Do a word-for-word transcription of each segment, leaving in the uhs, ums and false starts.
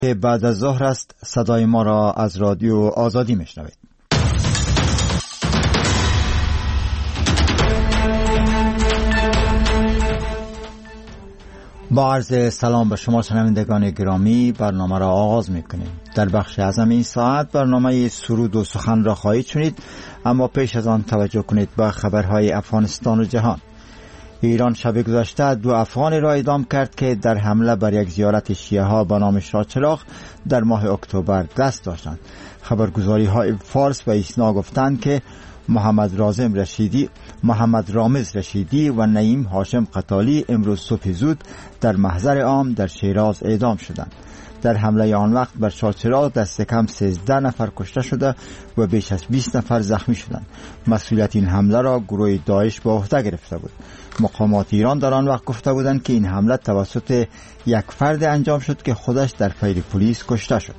بعد از ظهر است. صدای ما را از رادیو آزادی میشنوید. با عرض سلام به شما شنوندگان گرامی، برنامه را آغاز میکنیم. در بخش اعظم این ساعت برنامه سرود و سخن را خواهید شنید، اما پیش از آن توجه کنید به خبرهای افغانستان و جهان. ایران شب گذشته دو افغانی را اعدام کرد که در حمله بر یک زیارت شیعه ها به نام شاهچراغ در ماه اکتبر دست داشتند. خبرگزاری های فارس و ایسنا گفتند که محمد رازم رشیدی، محمد رامز رشیدی و نعیم هاشم قتالی امروز صبح زود در محضر عام در شیراز اعدام شدند. در حمله آن وقت بر شاهچراغ دست کم سیزده نفر کشته شده و بیش از بیست نفر زخمی شدند. مسئولیت این حمله را گروه داعش به عهده گرفته بود. مقامات ایران در آن وقت گفته بودند که این حمله توسط یک فرد انجام شد که خودش در پیر پلیس کشته شد.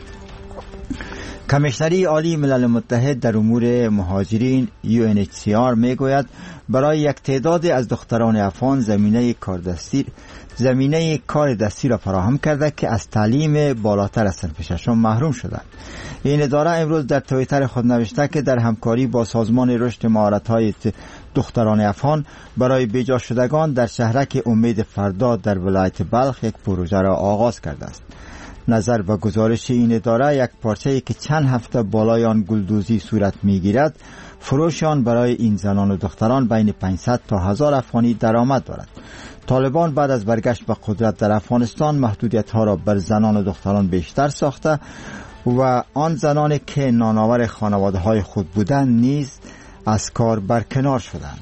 کمیشنری عالی ملل متحد در امور مهاجرین یو ان اچ سی آر می گوید برای یک تعداد از دختران افغان زمینه کاردستی زمینه کار دستی را فراهم کرده که از تعلیم بالاتر از صنف ششم محروم شدند. این اداره امروز در توییتر خود نوشته که در همکاری با سازمان رشد مهارت‌های دختران افغان برای بیجا شدگان در شهرک امید فردا در ولایت بلخ یک پروژه را آغاز کرده است. نظر به گزارش این اداره، یک پارچه‌ای که چند هفته بالای آن گلدوزی صورت می‌گیرد، فروش آن برای این زنان و دختران بین پانصد تا هزار افغانی درآمد دارد. طالبان بعد از برگشت به قدرت در افغانستان محدودیت‌ها را بر زنان و دختران بیشتر ساخته و آن زنانی که نانآور خانواده‌های خود بودند نیز از کار برکنار شدند.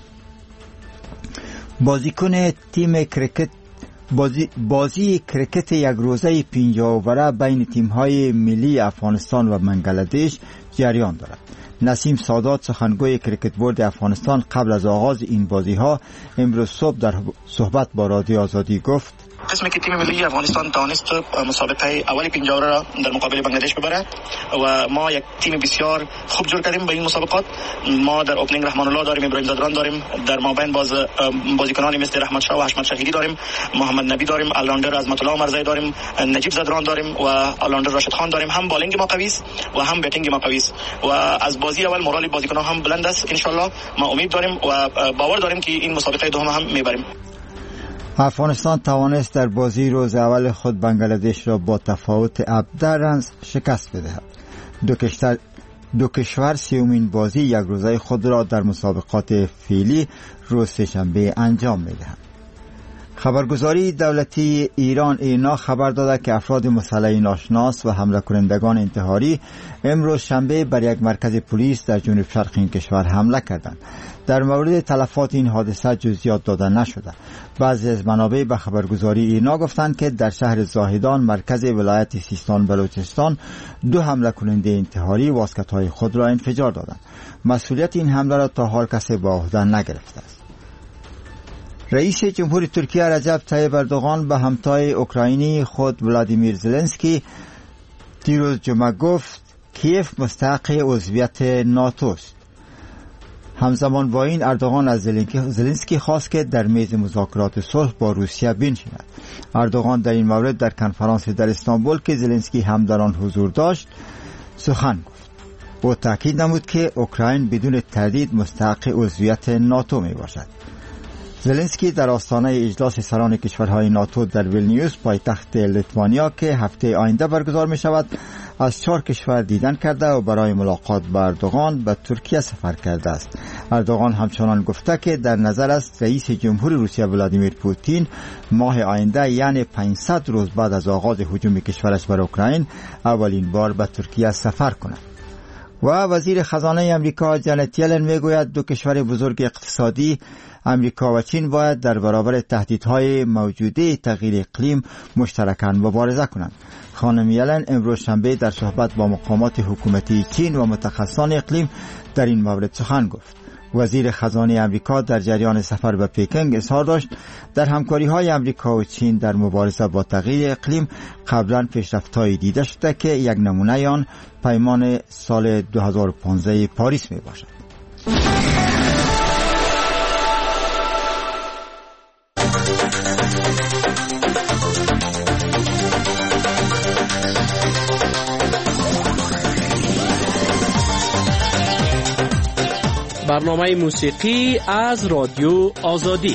بازیکن تیم کرکت بازی, بازی کرکت یک روزه پنجاه اووره بین تیم‌های ملی افغانستان و بنگلادش جریان دارد. نسیم سادات، سخنگوی کرکت بورد افغانستان، قبل از آغاز این بازی‌ها امروز صبح در صحبت با رادیو آزادی گفت: قسمی که تیم ملی افغانستان توانست مسابقه اول پنجاه اووره را در مقابل بنگلادش ببرد و ما یک تیم بسیار خوب جور کردیم به این مسابقات. ما در اوپنینگ رحمان الله داریم، ابراهیم زادران داریم، در مابین باز بازیکنانی مثل رحمت شاه و حشمت شهیدی داریم، محمد نبی داریم، آلراندر عظمت الله مرزایی داریم، نجیب زادران داریم و آلراندر راشد خان داریم. هم بالینگ ما قوی است و هم بیتینگ ما قوی است و از بازی اول مورال بازیکنان هم بلند است. ان شاء الله ما امید داریم و باور داریم که این مسابقه دوم هم میبریم. افغانستان توانست در بازی روز اول خود بنگلادش را با تفاوت ابده رنز شکست بدهد. دو کشور دو کشور سیومین بازی یک روزه خود را در مسابقات فعلی روز سه‌شنبه انجام می‌دهند. خبرگزاری دولتی ایران اینا خبر داده که افراد مسلح ناشناس و حمله کنندگان انتحاری امروز شنبه بر یک مرکز پلیس در جنوب شرق این کشور حمله کردند. در مورد تلفات این حادثه جزئیات داده نشده. بعضی از منابع به خبرگزاری اینا گفتند که در شهر زاهدان مرکز ولایت سیستان بلوچستان دو حمله کننده انتحاری واسکت‌های خود را انفجار دادند. مسئولیت این حمله را تا حال کسی به عهده نگرفته است. رئیس جمهوری ترکیه رجب طیب اردوغان به همتای اوکراینی خود ولادیمیر زلنسکی دیروز جمعه گفت کیف مستحق عضویت ناتو است. همزمان با این اردوغان از زلنسکی خواست که در میز مذاکرات صلح با روسیه بنشیند. اردوغان در این مورد در کنفرانس در استانبول که زلنسکی هم در آن حضور داشت سخن گفت. او تاکید نمود که اوکراین بدون تردید مستحق عضویت ناتو می باشد. زلنسکی در آستانه اجلاس سران کشورهای ناتو در ویلنیوس پایتخت لیتوانیا که هفته آینده برگزار می شود از چهار کشور دیدن کرده و برای ملاقات با اردوغان به ترکیه سفر کرده است. اردوغان همچنان گفته که در نظر است رئیس جمهور روسیه ولادیمیر پوتین ماه آینده یعنی پانصد روز بعد از آغاز هجوم کشورش بر اوکراین اولین بار به ترکیه سفر کند. و وزیر خزانه امریکا جنت یلن میگوید دو کشور بزرگ اقتصادی امریکا و چین باید در برابر تهدیدهای موجوده تغییر اقلیم مشترکاً مبارزه کنند. خانم یلن امروز شنبه در صحبت با مقامات حکومتی چین و متخصصان اقلیم در این مورد سخن گفت. وزیر خزانه امریکا در جریان سفر به پکینگ اظهار داشت در همکاری‌های امریکا و چین در مبارزه با تغییر اقلیم قبلا پیشرفت‌هایی دیده شده که یک نمونه آن پیمان سال دو هزار و پانزده پاریس میباشد. برنامه موسیقی از رادیو آزادی.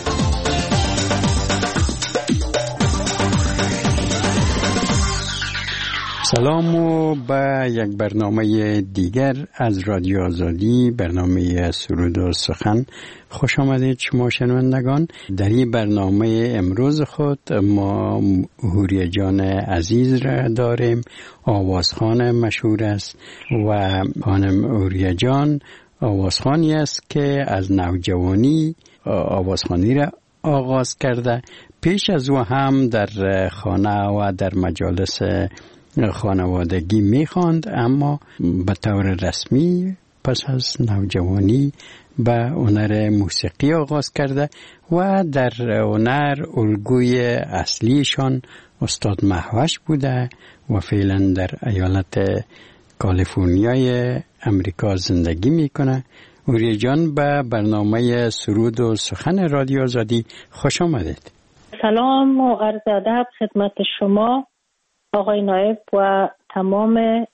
سلام و به یک برنامه دیگر از رادیو آزادی، برنامه سرود و سخن خوش آمدید شما شنوندگان. در این برنامه امروز خود ما حوریه جان عزیز را داریم. آوازخوان مشهور است و خانم حوریه جان آوازخوانی است که از نوجوانی آوازخوانی را آغاز کرده. پیش از او هم در خانه و در مجالس خانوادگی میخواند، اما به طور رسمی پس از نوجوانی به هنر موسیقی آغاز کرده و در هنر الگوی اصلیشان استاد مهوش بوده و فعلا در ایالت کالیفرنیای امریکا زندگی میکنه. حوریه جان به برنامه سرود و سخن رادیو آزادی خوش آمدید. سلام و عرض ادب خدمت شما آقای نایب و تمام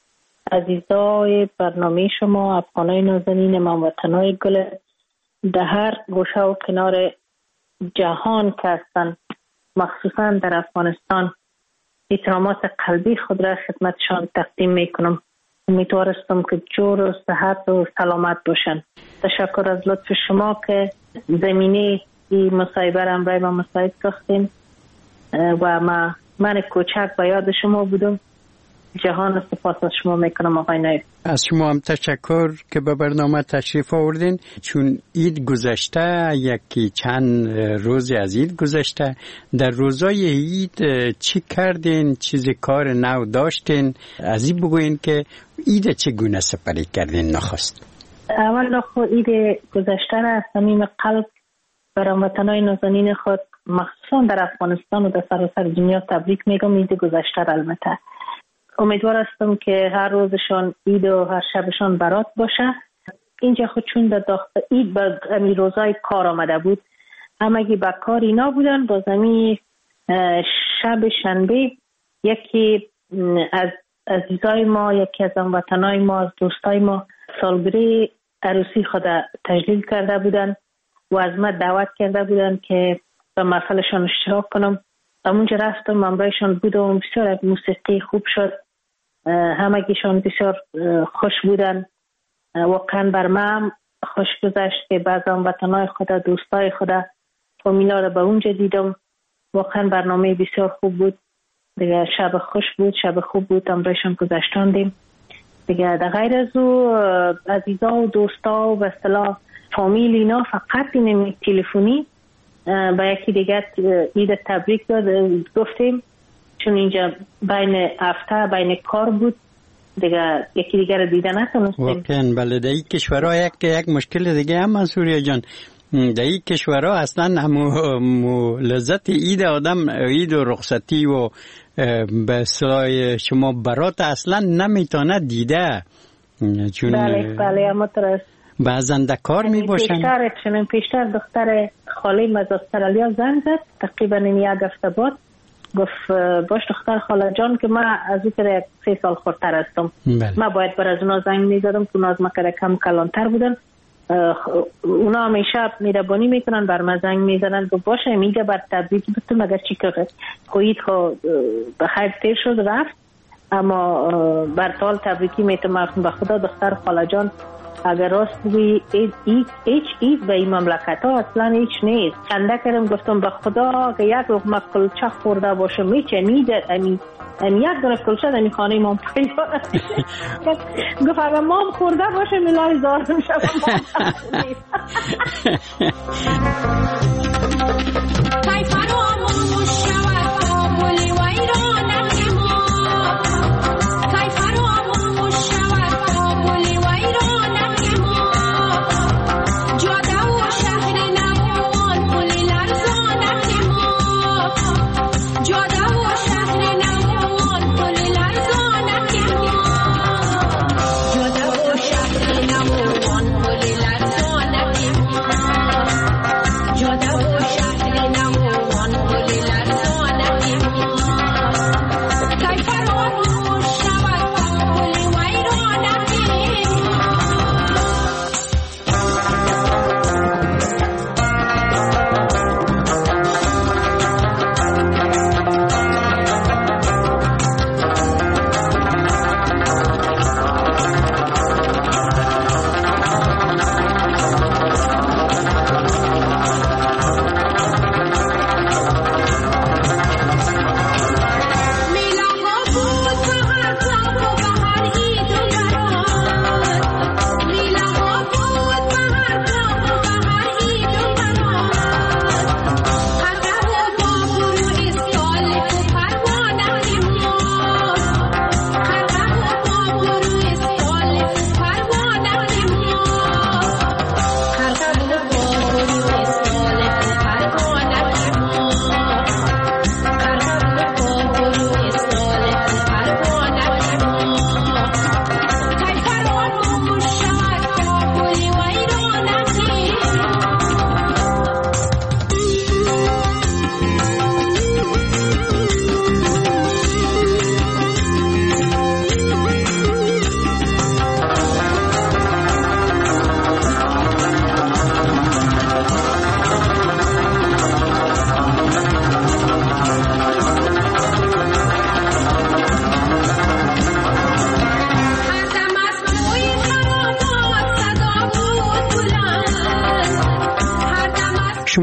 عزیزای برنامه شما، افغانای نازنین، هموطنای گل در هر گوشه و کنار جهان که هستند، مخصوصا در افغانستان. احترامات قلبی خود را خدمتشان تقدیم میکنم. امیدوارستم که جور و صحت و سلامت باشن. تشکر از لطف شما که زمینه این مصاحبه را برای ما مساعد ساختین و ما من کوچک به یاد شما بودم. جهان سپاس از شما میکنم آقای نایب. از شما هم تشکر که به برنامه تشریف آوردین. چون عید گذشته، یکی چند روز از عید گذشته، در روزای عید چی کردین؟ چیز کار نو داشتین؟ از این بگوین که عید چگونه سپری کردین نخست؟ اول خود عید گذشته را از صمیم قلب برای هموطنان نازنین خود مخصوصا در افغانستان و در سراسر دنیا تبریک میگم. عید گذشته البته امیدوار هستم که هر روزشان عید و هر شبشان برات باشه. اینجا خود چون در داخل عید به امی روزای کار آمده بود، همگی به کار اینا بودن. با زمین شب شنبه یکی از عزیزای ما، یکی از هموطنای ما، از دوستای ما سالگرد عروسی خود تجلیل کرده بودن و از من دعوت کرده بودن که به محفلشان اشتراک کنم. همونجا رفتم، همراهشان بودم. بسیار موسیقی خوب شد، همگیشان بسیار خوش بودن. واقعا بر من خوش گذشت که بعض هموطنای خود، دوستای خود، فامیلا را به اونجا دیدم. واقعا برنامه بسیار خوب بود دیگه. شب خوش بود، شب خوب بود، همراهشان گذشتاندیم دیگه. در غیر از او عزیزا و دوستا و به اصطلاح فامیل اینا فقط این تلفنی با یکی دیگر عید تبریک داد گفتیم، چون اینجا بین هفته بین کار بود دیگه، یکی دیگر رو دیده نتونستیم. واقعا بله. در این کشورها یک یک مشکل دیگه هم از حوریه جان، در این کشورها اصلا همو لذت عید آدم، عید و رخصتی و به اصطلاح شما برات اصلا نمیتونه دیده. چون بله بله اما ترس بعضن در کار می باشن. پیشتر چنین پیشتر دختر خاله از استرالیا زنگ زد تقریبا این یک هفته بعد، گفت باش دختر خاله جان که من از او که سه سال خورتر هستم، من باید بر از اونا زنگ می زدم که اونا از من که کم کلانتر بودن. اونا همیشه میربانی میکنن، بر من زنگ میزنن که باشه میگه بر تبریک بتون مگر چی که خوید خو بخیر تیر شد رفت، اما بر طال تبریکی میتونم به خدا دختر خاله جان اگر راست بگویی هیچ عید به این مملکت ها اصلا هیچ نیست. خنده کردم گفتم به خدا که یک لقمه کلچه خورده باشم میچه میده امی امی یک دونه کلچه در خانه ما پیدا گفت اگر مام خورده باشه ملای زارم شد Yo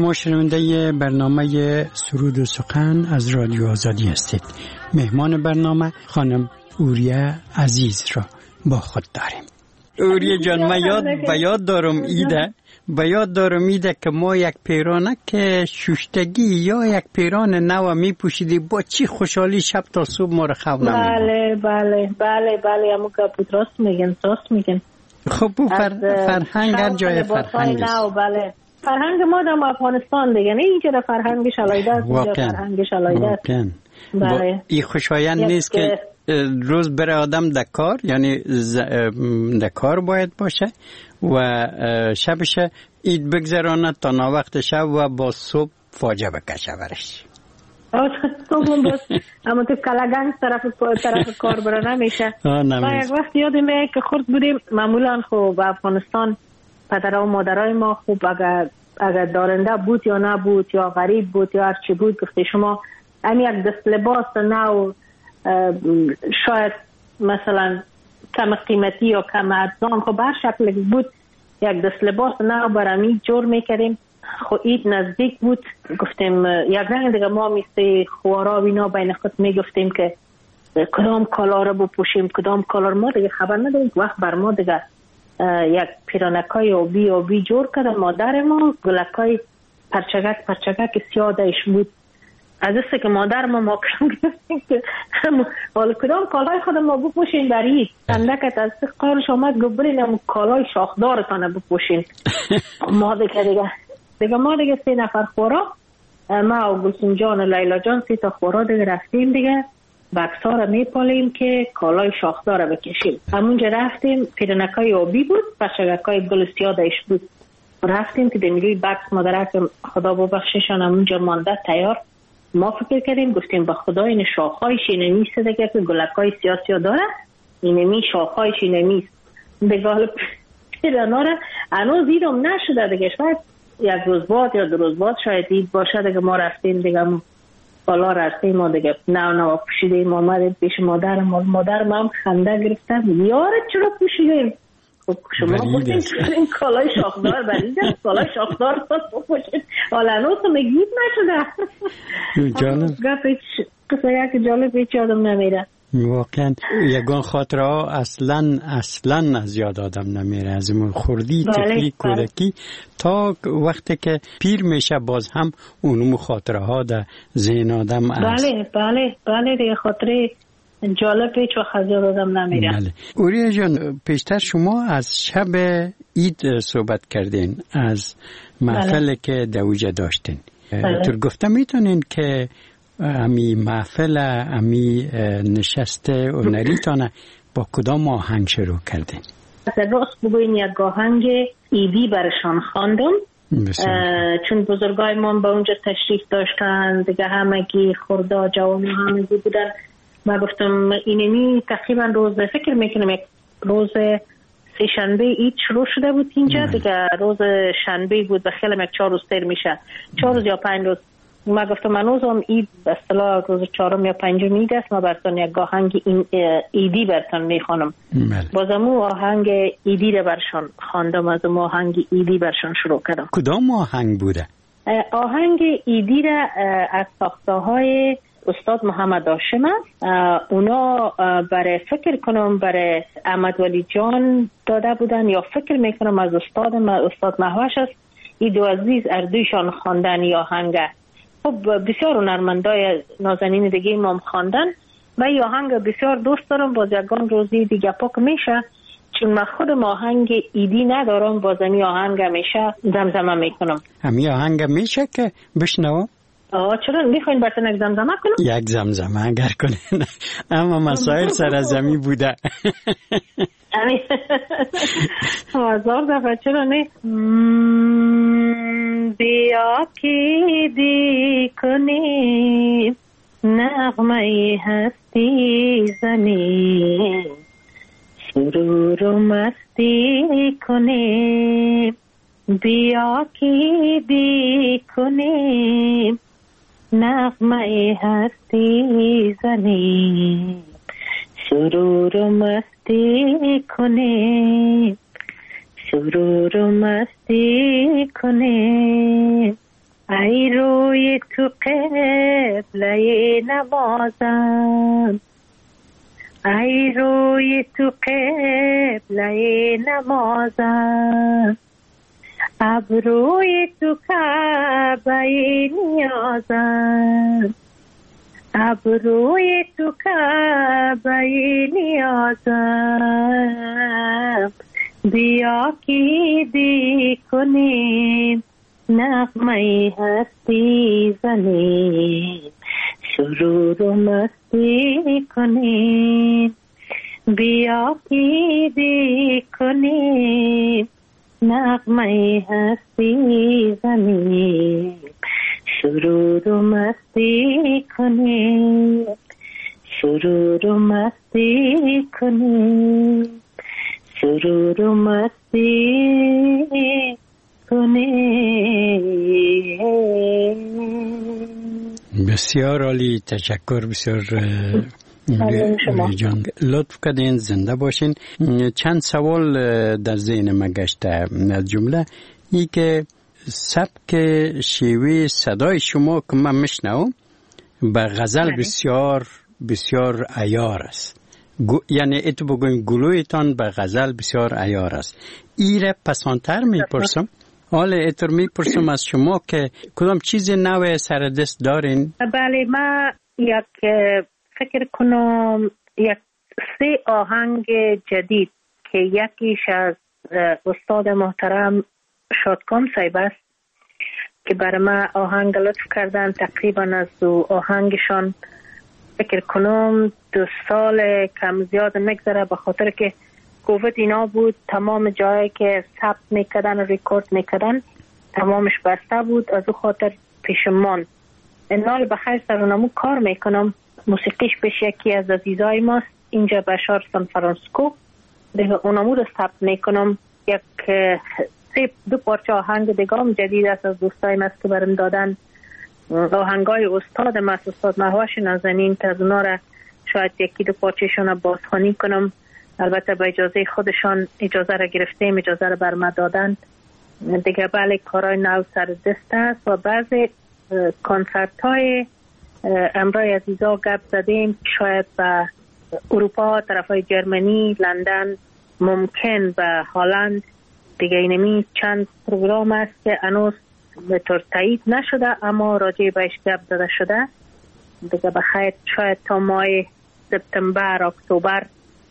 شما شنونده برنامه سرود و سخن از رادیو آزادی هستید. مهمان برنامه خانم اوریه عزیز را با خود داریم. اوریه جان، من یاد به یاد دارم ایده به یاد دارم ایده که ما یک پیرانک شوشتگی یا یک پیران نو می پوشیدی، با چی خوشحالی شب تا صبح ما رو خواب نمیدیم. بله بله بله بله امو که راست میگن راست میگن. خب بو فر... فرهنگ هر جای فرهنگ است. بله فرهنگ ما در افغانستان دیگه نه، اینجا در فرهنگ شلایده است، اینجا فرهنگ شلایده است. بله این خوشایند نیست که روز بره آدم در کار، یعنی ز... در کار باید باشه و شبش اید بگذرانه تا ناوقت شب و با صبح فاجعه بکشه برش. صبح بس اما تو کلاگنگ طرف طرف کار بره نمیشه. ما یک وقت یادمه که خورد بودیم، معمولا خب به افغانستان پدرها و مادرای ما خوب اگر اگر دارنده بود یا نبود یا غریب بود یا هرچی بود، گفته شما این یک دست لباس نو شاید مثلا کم قیمتی یا کم ارزان خب هر شکل بود، یک دست لباس نو برمی جور میکردیم. خب اید نزدیک بود، گفتیم یک رنگ دیگه ما مثل خوارا و اینا بین خود میگفتیم که کدام کالا رو بپوشیم کدام کالا رو. ما دیگه خبر نداریم. وقت بر ما دیگه یک پیرانکای آبی آبی جور کرد مادر ما، گلکای پرچگک پرچگک سیادش بود. از است که مادر ما ما گفتیم که حالا کدام کالای خود ما بپوشین در اید اندکت از قارش آمد گبرین هم کالای شاخدارتانه بپوشین. ما دیگه دیگه دیگه ما دیگه سه نفر خورا، ما و گلسوم جان و لیلا جان سه تا خورا دیگه رفتیم دیگه بکسا رو میپالیم که کالای شاخدار رو بکشیم. همونجا رفتیم پیرنکای آبی بود، پرچگکای گل سیادش بود. رفتیم که دمیروی بکس مادرک خدا ببخششان همونجا مانده تیار. ما فکر کردیم گفتیم با خدا این شاخهایش اینمیست دیگه که گلکای سیاه سیاه داره، اینمی شاخهایش اینمیست دیگه. حالا پیرنا رو هنوز دیدم نشده دیگه، شاید یک روز بعد یا دو روز بعد شاید دید باشه دیگه. ما رفتیم دیگه بالا رفتیم ما دیگه نو نو پوشیدیم آمدیم پیش مادر ما. مادر ما هم خنده گرفتن یارت چرا پوشیدیم؟ خب شما گفتیم که این کالای شاخدار بریده کالای شاخدار پوشید، حالا هنوز میگید نشده. جالب قصه یک جالب هیچ آدم نمیره. واقعا یگان خاطره ها اصلا اصلا از یاد آدم نمیره، از اون خوردی طفلی کودکی تا وقتی که پیر میشه باز هم اونم خاطره ها در ذهن آدم است. بله بله بله دیگه خاطره جالب هیچ وقت از یاد آدم نمیره. بله. اوریه جان پیشتر شما از شب عید صحبت کردین، از محفل بله. که دوجه داشتین. بله. تو گفته میتونین که امی محفل امی نشست هنریتانه با کدام آهنگ شروع کردین؟ راست بگوین یک آهنگ ایدی برشان خواندم، چون بزرگای ما به اونجا تشریف داشتن دیگه، همگی خورده جوان همگی بودن. من گفتم اینمی تقریبا روز فکر میکنم یک روز سه شنبه عید شروع شده بود اینجا دیگه، روز شنبه بود و خیلی یک چهار روز تر میشه، چهار روز یا پنج روز. ما گفتم منوزم عید به اصطلاح روز چهارم یا پنجم عید است، ما براتون یک آهنگ ایدی براتون میخوانم. بازم آهنگ ایدی رو برشان خواندم، از اون آهنگ ایدی برشان شروع کردم. کدام آهنگ بوده؟ آهنگ ایدی را از ساخته های استاد محمد هاشم است. اونا برای فکر کنم برای احمد ولی جان داده بودن یا فکر میکنم از استاد استاد محوش است. ای دو عزیز اردویشان خواندن یا آهنگ. خب بسیار هنرمندای نازنین دیگه ما خواندن. من این آهنگ بسیار دوست دارم، باز یکان روزی دیگه پاک میشه، چون من خودم آهنگ ایدی ندارم، باز این آهنگ میشه زمزمه میکنم. همین آهنگ میشه که بشنوم؟ آه چرا میخواین براتون یک زمزمه کنم؟ یک زمزمه اگر کنین، اما مسائل سرزمی بوده. هزار دفعه چرا نه. بیا که دی کنی نغمه هستی زنی، سرور و مستی کنی. بیا که دی کنی نغمه هستی زنی، سرور و مستی کنی، سرور و مستی کنی. ای روی تو قبله نمازم، ای روی تو قبله نمازم، ابروی تو کعبه نیازم، ابروی تو کعبه نیازم، بیا کی دی کنیم نغمه هستی زنیم، سرور و مستی کنیم، بیا کی دی کنیم نغمه هستی زنیم، سرور و مستی کنیم، سرور و مستی کنیم، سرور و مستی کنیم. بسیار عالی، تشکر. بسیار جان لطف کردین، زنده باشین. چند سوال در ذهن من گشته. از جمله ای که سبک شیوه صدای شما که من میشنوم به غزل بسیار بسیار عیار است. یعنی اتو بگویم گلویتان به غزل بسیار عیار است. ایره پسانتر میپرسم، حالا اتر میپرسم از شما که کدام چیز نوع سر دست دارین؟ بله، من یک فکر کنم یک سه آهنگ جدید که یکیش از استاد محترم شادکام صاحب است که برای من آهنگ لطف کردن. تقریبا از دو آهنگشان فکر کنم دو سال کم زیاد نگذره، به خاطر که کووید اینا بود، تمام جایی که ثبت میکردن و ریکورد میکردن تمامش بسته بود، از او خاطر پیشمان. انال بخیر سرونمو کار میکنم، موسیقیش پیش یکی از عزیزای ماست اینجا بشار سان فرانسیسکو، دیگه اونمو رو ثبت میکنم. یک سه دو پارچه آهنگ دیگه هم جدید است از دوستای ماست که برم دادن، آهنگای استاد ماست، استاد مهوش نازنین، که از اونا را شاید یکی دو پارچهشون رو بازخوانی کنم. البته با اجازه خودشان اجازه را گرفتیم، اجازه را بر ما دادن دیگه. بله، کارهای نو سر دست است و بعضی کنسرت های امرای عزیزا گپ زدیم، شاید به اروپا، طرف های جرمنی، لندن، ممکن به هلند دیگه. اینمی چند پروگرام است که هنوز به طور تایید نشده اما راجع بهش گپ زده شده دیگه. بخیر شاید تا ماه سپتامبر اکتبر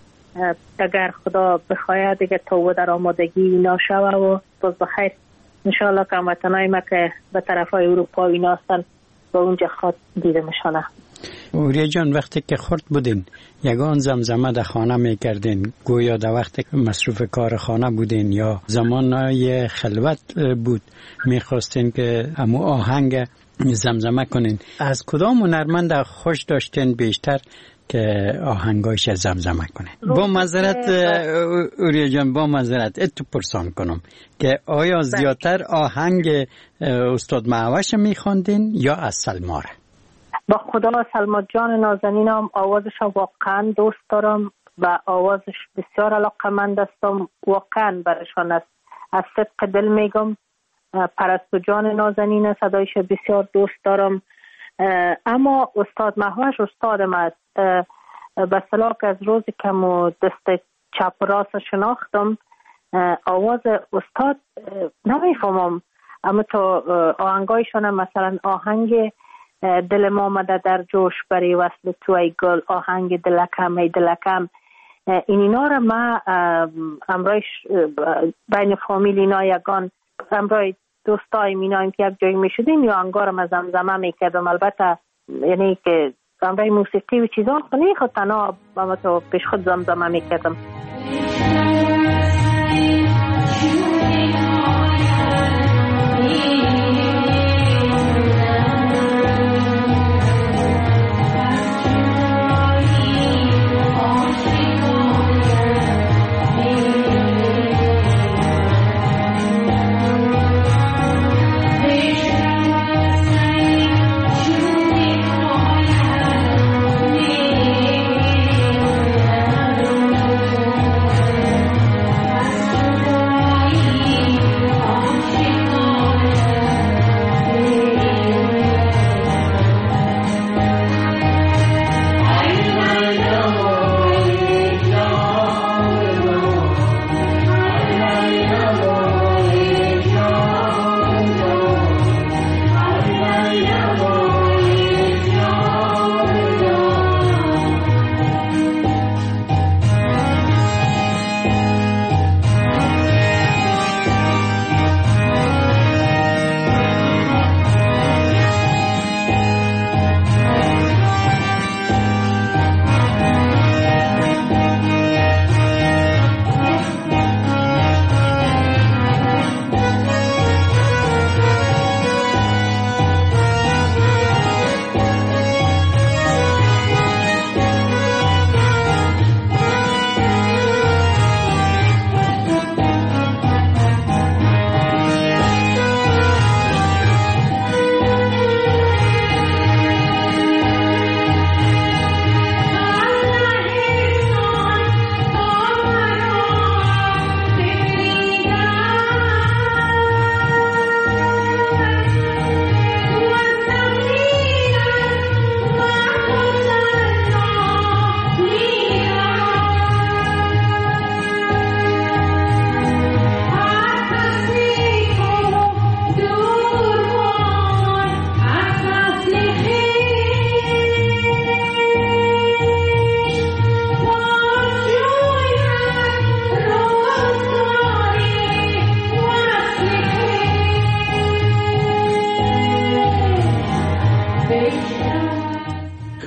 اگر خدا بخواهد دیگه تو در آمادگی اینا شوه و باز بخیر انشاءالله که هموطنای ما که به طرف های اروپا اینا هستن با اونجا خود دیده میشانه. اوریا جان، وقتی که خورد بودین یگان زمزمه در خانه میکردین، گویا در وقتی که مصروف کار خانه بودین یا زمانهای خلوت بود میخواستین که همو آهنگ زمزمه کنین، از کدام هنرمند خوش داشتین بیشتر که آهنگایش زمزمه کنه؟ با معذرت اوریا جان، با معذرت اتو پرسان کنم که آیا زیادتر آهنگ استاد مهوش میخواندین یا از سلما؟ با خدا سلما جان نازنینم آوازش واقعا دوست دارم و آوازش بسیار علاقمند هستم، واقعا برشان است، از صدق دل میگم. پرستو جان نازنین صدایش بسیار دوست دارم، اما استاد مهوش استادم است. به صلاح که از روزی که مو دست چپ راست شناختم آواز استاد نمیفهمم، اما تو آهنگایشان مثلا آهنگ دل ما آمده در جوش بری وصل تو ای گل، آهنگ دلکم ای دلکم، این اینا را ما امرایش بین فامیل اینا یگان امرای دوستای مینایم که یک جایی می شدیم یا انگارم از زمزمه می کردم. البته یعنی که امرای موسیقی و چیزان خونی خود تنها اما تو پیش خود زمزمه می کردم.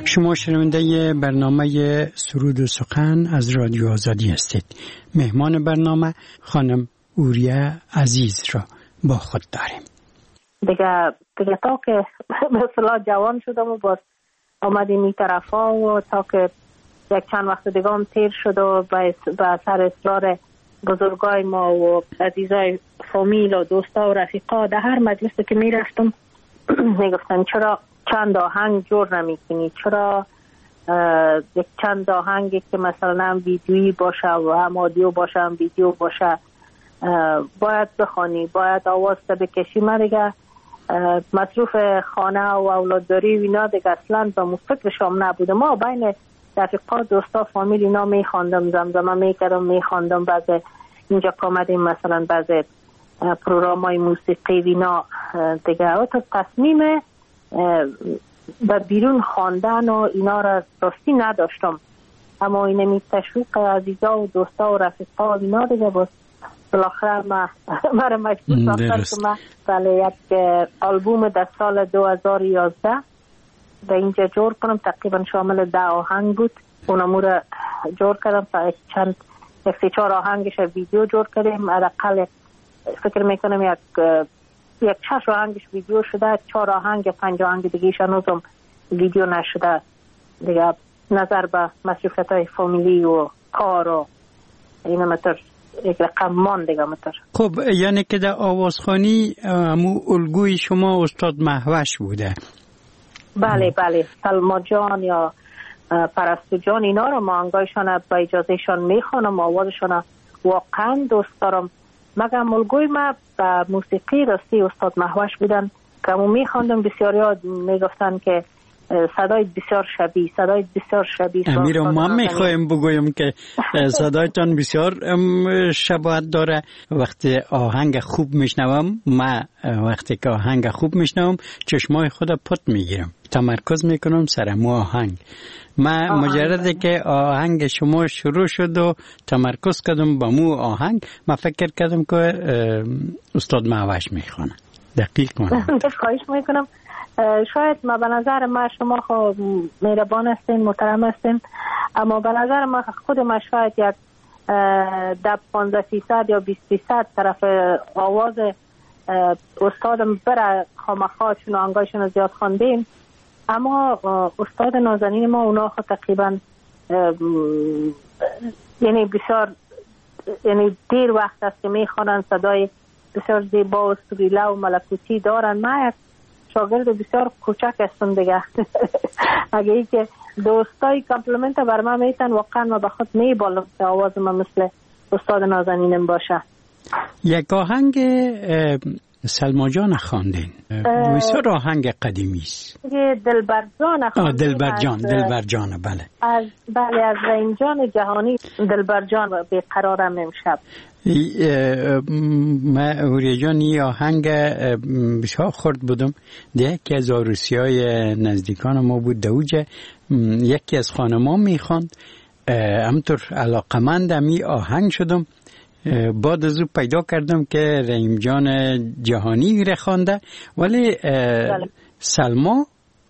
شما شنونده برنامه سرود و سخن از رادیو آزادی هستید. مهمان برنامه خانم اوریه عزیز را با خود داریم. دیگه دیگه تا که مثلا جوان شدم و باز آمدیم این طرفا و تا که یک چند وقت دیگه هم تیر شد و به اثر اصرار بزرگای ما و عزیزای فامیل و دوستا و رفیقا در هر مجلسی که می رفتم می گفتن چرا چند آهنگ جور نمی کنی، چرا یک چند آهنگی که مثلا ویدیویی باشه و هم آدیو باشه هم ویدیو باشه باید بخوانی، باید آواز تا بکشی. من دیگه مصروف خانه و اولادداری و اینا دیگه اصلا به فکرشم نبوده. ما بین رفیقا دوستا فامیل اینا می خواندم، زمزمه می کردم، می خواندم. بعضی اینجا کامدیم مثلا بعضی پروگرام های موسیقی و اینا دیگه تا تصمیم به بیرون خواندن و اینا را راستی نداشتم، اما این می تشویق عزیزا و دوستا و رفیقا و اینا دیگه باز بالاخره ما مرا مجبور ساختن که من بله یک آلبوم در سال دو هزار و یازده به اینجا جور کنم. تقریبا شامل ده آهنگ بود. اونمو را جور کردم تا چند یک سی چهار آهنگش ویدیو جور کردیم. حداقل فکر میکنم یک یک شش آهنگش ویدیو شده، چهار آهنگ پنج آهنگ دیگهش هنوزم ویدیو نشده. دیگه نظر به مصروفیت های فامیلی و کار و این مطور یک رقم مان دیگه مطور. خب یعنی که در آوازخوانی همون الگوی شما استاد مهوش بوده؟ بله بله، سلما جان یا پرستو جان اینا رو ما انگایشان با اجازهشان میخوانم، آوازشان واقعا دوست دارم. مگم الگوی ما به موسیقی راستی استاد مهوش بودن که همون میخواندم. بسیاری ها میگفتن که صدای بسیار شبیه، صدای بسیار شبیه. امیر ما میخوایم بگویم که صدایتان بسیار شباهت داره. وقتی آهنگ خوب میشنوم، ما وقتی که آهنگ خوب میشنوم چشمای خود پت میگیرم، تمرکز میکنم سر مو آهنگ. ما مجرده که آهنگ شما شروع شد و تمرکز کردم با مو آهنگ، ما فکر کردم که استاد مهوش میخوانه. دقیق کنم. خواهش میکنم. شاید ما به نظر ما شما خب مهربان هستین، محترم هستین، اما به نظر ما خود ما شاید یک ده پانزده فیصد یا بیست فیصد طرف آواز استادم بره خامخا چون آهنگایشون زیاد خواندیم. اما استاد نازنین ما اونا خود تقریبا یعنی بسیار یعنی دیر وقت است که میخوانن، صدای بسیار زیبا و سریله و ملکوتی دارن. ما یک شاگرد بسیار کوچک هستم دیگه. اگه ای که دوستای کامپلیمنت بر من میتن واقعا ما به خود میبالم که آواز ما مثل استاد نازنینم باشه. یک آهنگ سلما جان خواندین، بسیار آهنگ قدیمی است. دلبر جان خواندین. دلبر جان، دلبر جان بله. از بله از رحیم جان جهانی دلبر جان بیقرارم امشب. من اوریه جان این آهنگ بسیار خورد بودم. یکی از عروسی های نزدیکان ما بود دوجه، یکی از خانما میخواند، همطور علاقمند می آهنگ شدم. بعد از او پیدا کردم که رحیم جان جهانی ره خوانده، ولی سلما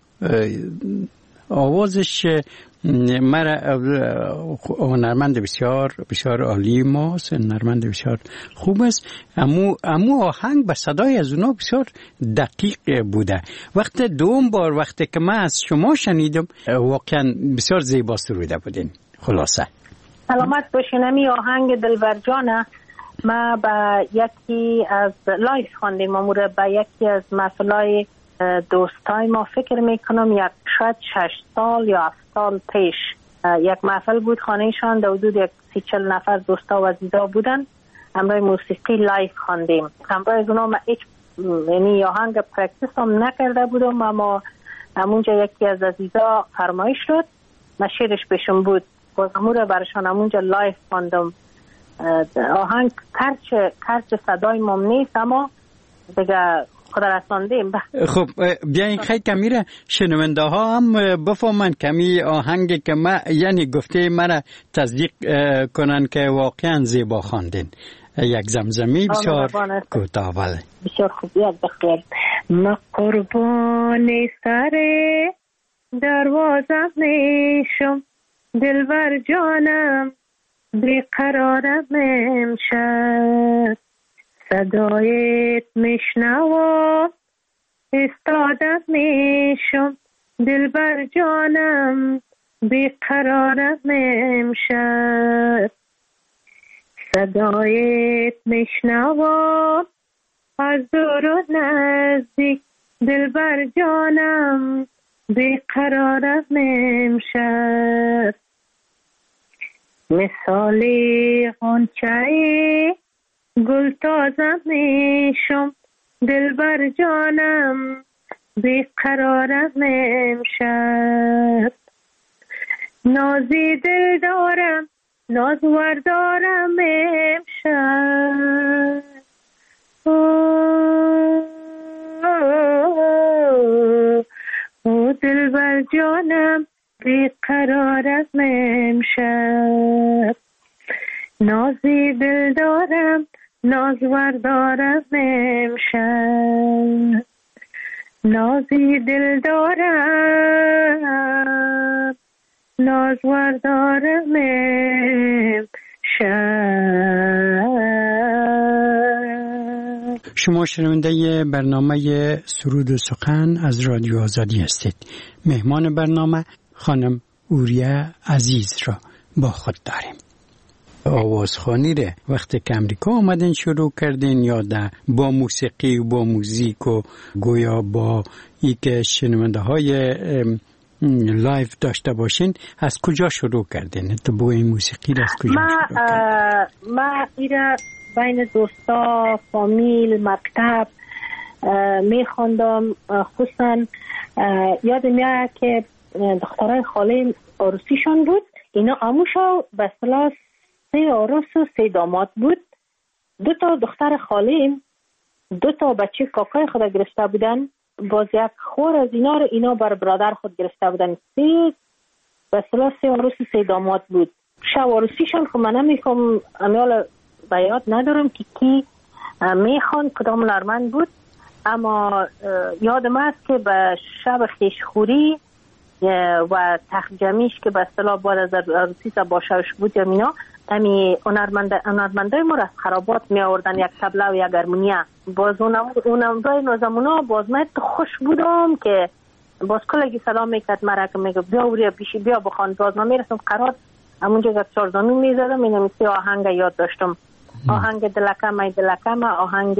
آوازش مرا هنرمند بسیار بسیار عالی ماست، هنرمند بسیار خوب است. امو امو آهنگ به صدای از اونا بسیار دقیق بوده. وقت دوم بار وقتی که من از شما شنیدم واقعا بسیار زیبا سروده بودین. خلاصه سلامت باشین. امی آهنگ دلبر جانه ما با یکی از لایف خواندیم، ما با یکی از محفلای دوستای ما فکر میکنم یک شاید شش سال یا هفت سال پیش یک محفل بود، خانهشان در حدود یک سی چل نفر دوستا و عزیزا بودن. همراه موسیقی لایف خواندیم. همراه از اونا ما هیچ یعنی آهنگ پرکتیس هم نکرده بودم، اما همونجا یکی از عزیزا فرمایش شد ما شیرش بشم بود، بازمو رو برشان همونجا لایف خواندم. آهنگ کرچ کرچ صدای مم نیست، اما دیگه خدا رساندیم. خب بیاین خیلی کمیره شنونده ها هم بفهمن کمی آهنگی که ما یعنی گفته مرا تصدیق کنن که واقعا زیبا خواندین. یک زمزمی بسیار کوتاه. بله بسیار خوب. یاد بخیر. ما قربان سر دروازم میشم دلبر جانم بیقرارم امشب صدایت میشنوم استادم میشم دلبر جانم بیقرارم امشب صدایت میشنوم از دور و نزدیک دلبر جانم بیقرارم امشب مثالی غنچه گل تازم میشم دلبر جانم بیقرارم امشب نازی دل دارم نازور دارم امشب او دلبر جانم بیقرارم امشب نازی دل دارم نازور دارم امشب نازی دل دارم نازور دارم امشب. شما شنونده برنامه سرود و سخن از رادیو آزادی هستید. مهمان برنامه خانم اوریه عزیز را با خود داریم. آوازخوانی ره وقتی که امریکا آمدن شروع کردین یا با موسیقی و با موزیک و گویا با ای که شنونده های لایف داشته باشین از کجا شروع کردین؟ تو با این موسیقی را از کجا ما شروع کردین؟ ما ایره بین دوستا فامیل مکتب می خوندم. خصوصا یادم میاد که دخترای خاله عروسیشون بود، اینا اموشا به اصطلاح سه عروس و سه داماد بود. دو تا دختر خاله دو تا بچه کاکای خود گرفته بودن، باز یک خور از اینا رو اینا بر برادر خود گرفته بودن. سه به اصطلاح سه عروس و سه داماد بود. شب عروسیشون خب من نمیخوام امیال به یاد ندارم که کی میخوان کدام لرمن بود، اما یادم است که به شب خیشخوری و تخت جمیش که به اصطلاح بعد از عروسی باشوش بود یا مینا امی هنرمندای ما را از خرابات می آوردن، یک تبله و یک هارمونیه. باز اونم دای نازمونا باز من خوش بودم که باز کلگی سلام میکرد مرا که میگه بیا وریا بیشی بیا بخوان. باز من میرسم قرار همونجا که چارزانو میزدم اینم سی آهنگ یاد داشتم. آهنگ دلکم ای دلکم، آهنگ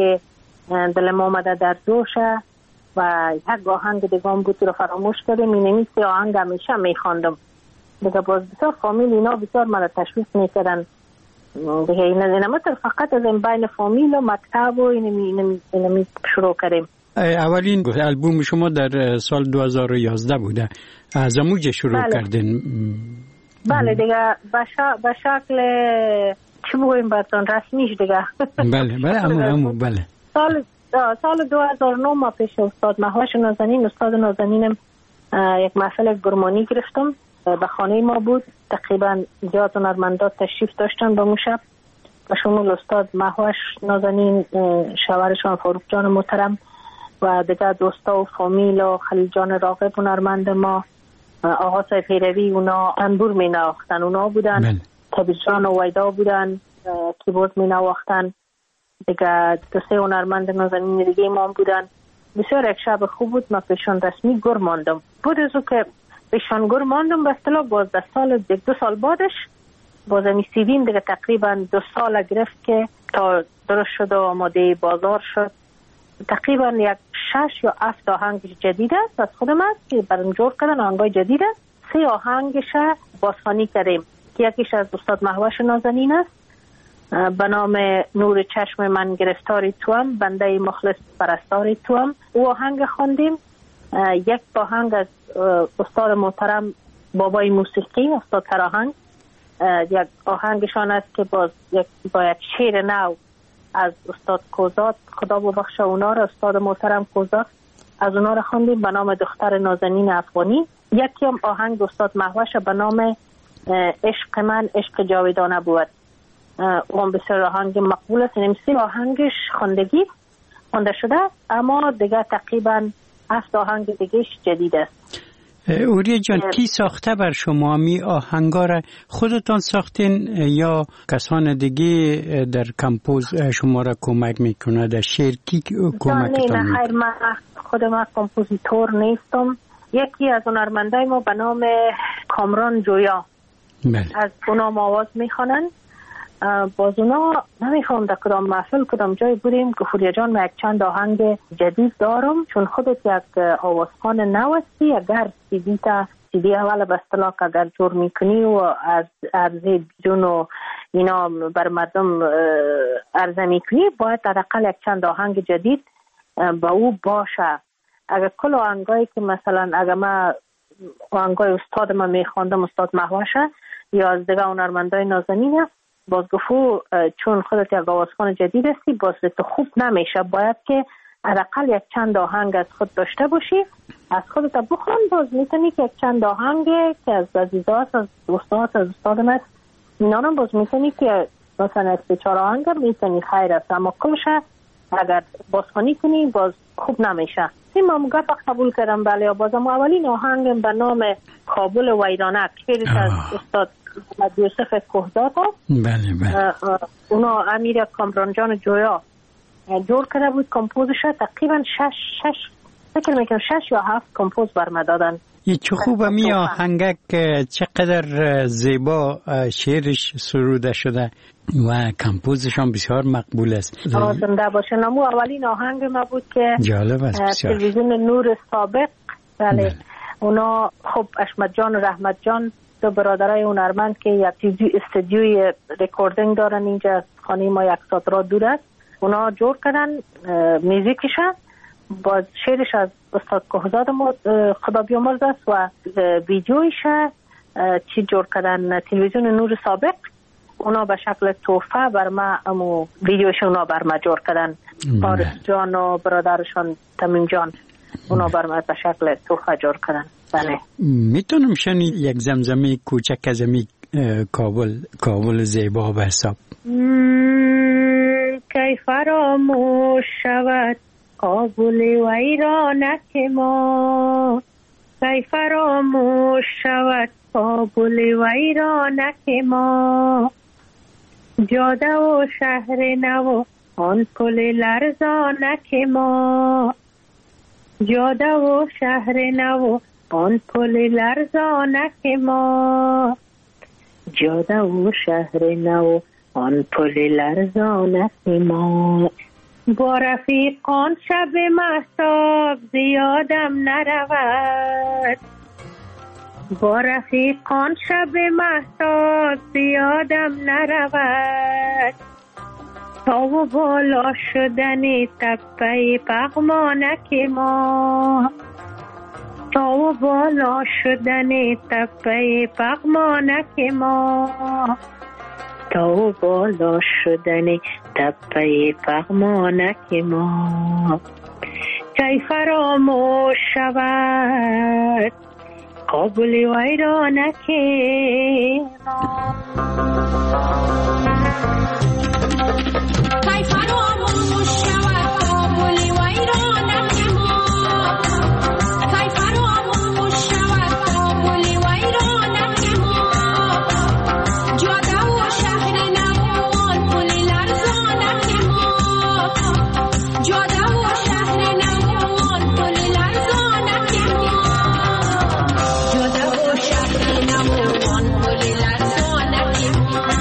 دل ما آمده در جوشه و یک آهنگ دیگه بود رو فراموش کردم. اینمی سی آهنگ همیشه میخواندم دیگه. باز بسیار فامیل اینا بسیار مرا تشویق میکردن دیگه. این نمیتر فقط از این بین فامیل و مکتب و اینمی اینمی شروع کردیم. اولین البوم شما در سال دو هزار و یازده بوده، از اموجه شروع بله. کردین؟ بله دیگه به شکل چی بگویم براتون رسمیش دیگه. بله بله امو امو بله. سال سال دو هزار و نه ما پیش استاد مهوش نازنین استاد نازنینم یک محفل گرمانی گرفتم. به خانه ما بود، تقریبا زیاد هنرمندان تشریف داشتن به شب و شمول استاد مهوش نازنین، شوهرشان فاروق جان محترم و دیگه دوستا و فامیل و خلیل جان راغب هنرمند ما، آقا صاحب پیروی اونا انبور می نواختن اونا بودن، تبیز جان و ویدا بودن کیبورد می نواختن دیگه. دو سه هنرمند نازنین دیگه ما بودن. بسیار یک شب خوب بود. ما پیشان رسمی گر ماندم. بود از او که پیشان گر ماندم به اصطلاح باز ده سال دیگه دو سال بعدش باز امی سیدین دیگه تقریبا دو سال گرفت که تا درست شد و آماده بازار شد. تقریبا یک شش یا هفت آهنگ جدید است از خودم است که برام جور کردن آهنگای جدید است. سه آهنگش بازخوانی کردیم که یکیش از استاد مهوش نازنین است به نام نور چشم من گرفتاری توام، بنده مخلص پرستاری توام. او آهنگ خواندیم. یک آهنگ از استاد محترم بابای موسیقی استاد تراهنگ، یک آهنگشان است که باز یک با یک شعر نو از استاد کوزات، خدا ببخشه اونا را، استاد محترم کوزات، از اونا را خواندیم به نام دختر نازنین افغانی. یکی هم آهنگ استاد مهوش به نام عشق من عشق جاودانه بود. اون بسیار آهنگ مقبول است. نمیسی آهنگش خواندگی خونده شده اما دیگه تقریبا هفت آهنگ دیگهش جدید است. اوریا جان کی ساخته بر شما می آهنگا را؟ خودتان ساختین یا کسان دیگه در کمپوز شما را کمک میکنه؟ در شعر کی کمکتان میکنه؟ نه خیر، من خود من کمپوزیتور نیستم. یکی از هنرمندای ما به نام کامران جویا بله. از اونام آواز میخوانن. باز اونا نمیخوام در کدام محفل کدام جای بودیم که فوریا جان من یک چند آهنگ جدید دارم، چون خودت یک آوازخوان نوستی، اگر سیدی تا سیدی اول به اصطلاح اگر جور میکنی و از عرضه بیرون و اینا بر مردم عرضه میکنی، باید حداقل یک چند آهنگ جدید با او باشه. اگر کل آهنگایی که مثلا اگر من آهنگای استاد من میخواندم، استاد محوشه یا از دیگه هنرمندای نازنین است، باز گفت چون خودت یک آوازخوان جدید هستی باز تو خوب نمیشه، باید که حداقل یک چند آهنگ از خود داشته باشی، از خودت بخوان. باز میتونی که یک چند آهنگ که از عزیزات از دوستات از استاد من اینا هم باز میتونی که مثلا سه چهار آهنگ میتونی خیر است، اما کلشه اگر بازخوانی کنی باز خوب نمیشه. این ما گپ قبول کردم. بله، بازم اولین آهنگم به نام کابل ویرانک که از استاد یوسف کهزاد ها. بله بله. اونا امیر کامران جان جویا جور کرده بود کمپوزش. تقریبا شش شش فکر میکنم شش یا هفت کمپوز برم دادن. یه چه خوبه می آهنگک، چقدر زیبا شعرش سروده شده و کمپوزش هم بسیار مقبول است. زنده باشه. نمو اولین آهنگ ما بود که جالب است بسیار. تلویزیون نور سابق. بله. اونا خب اشمت جان و رحمت جان دو برادرای هنرمند که یک استودیوی رکوردینگ دارن اینجا از خانه ما یک ساعت را دور است، اونا جور کردن میوزیکش با شعرش از استاد کهزاد خدا بیامرز است و ویدیویش چی جور کردن تلویزیون نور سابق. اونا به شکل تحفه بر ما امو ویدیوش اونا بر ما جور کردن. فارس جان و برادرشان تمیم جان اونا بر ما به شکل تحفه جور کردن. بله. میتونم شنی یک زمزمه کوچک از امی کابل کابل زیبا به حساب؟ کی فراموش شود کابل ویرانک ما، کی فراموش شود کابل ویرانک ما، جاده و شهر نو آن پل لرزانک ما، جاده و شهر نو آن پل لرزانک ما، جاده و شهر نو آن پل لرزانک ما. با رفیقان شب مهتاب زیادم نرود، با رفیقان شب مهتاب زیادم نرود، تا و بالا شدن تپه پغمانک ما، تا و بالا شدن تپه پغمانک ما، تا و بالا شدن تپه پغمانک ما، کی فراموش شود کابل ویرانک ما. کی فراموش شود کابل ویرانک ما، کی فراموش شود کابل ویرانک ما، جاده و شهر نوان پل لرزانک ما، جاده و شهر نوان پل لرزانک ما، جاده و شهر نوان پل لرزانک ما.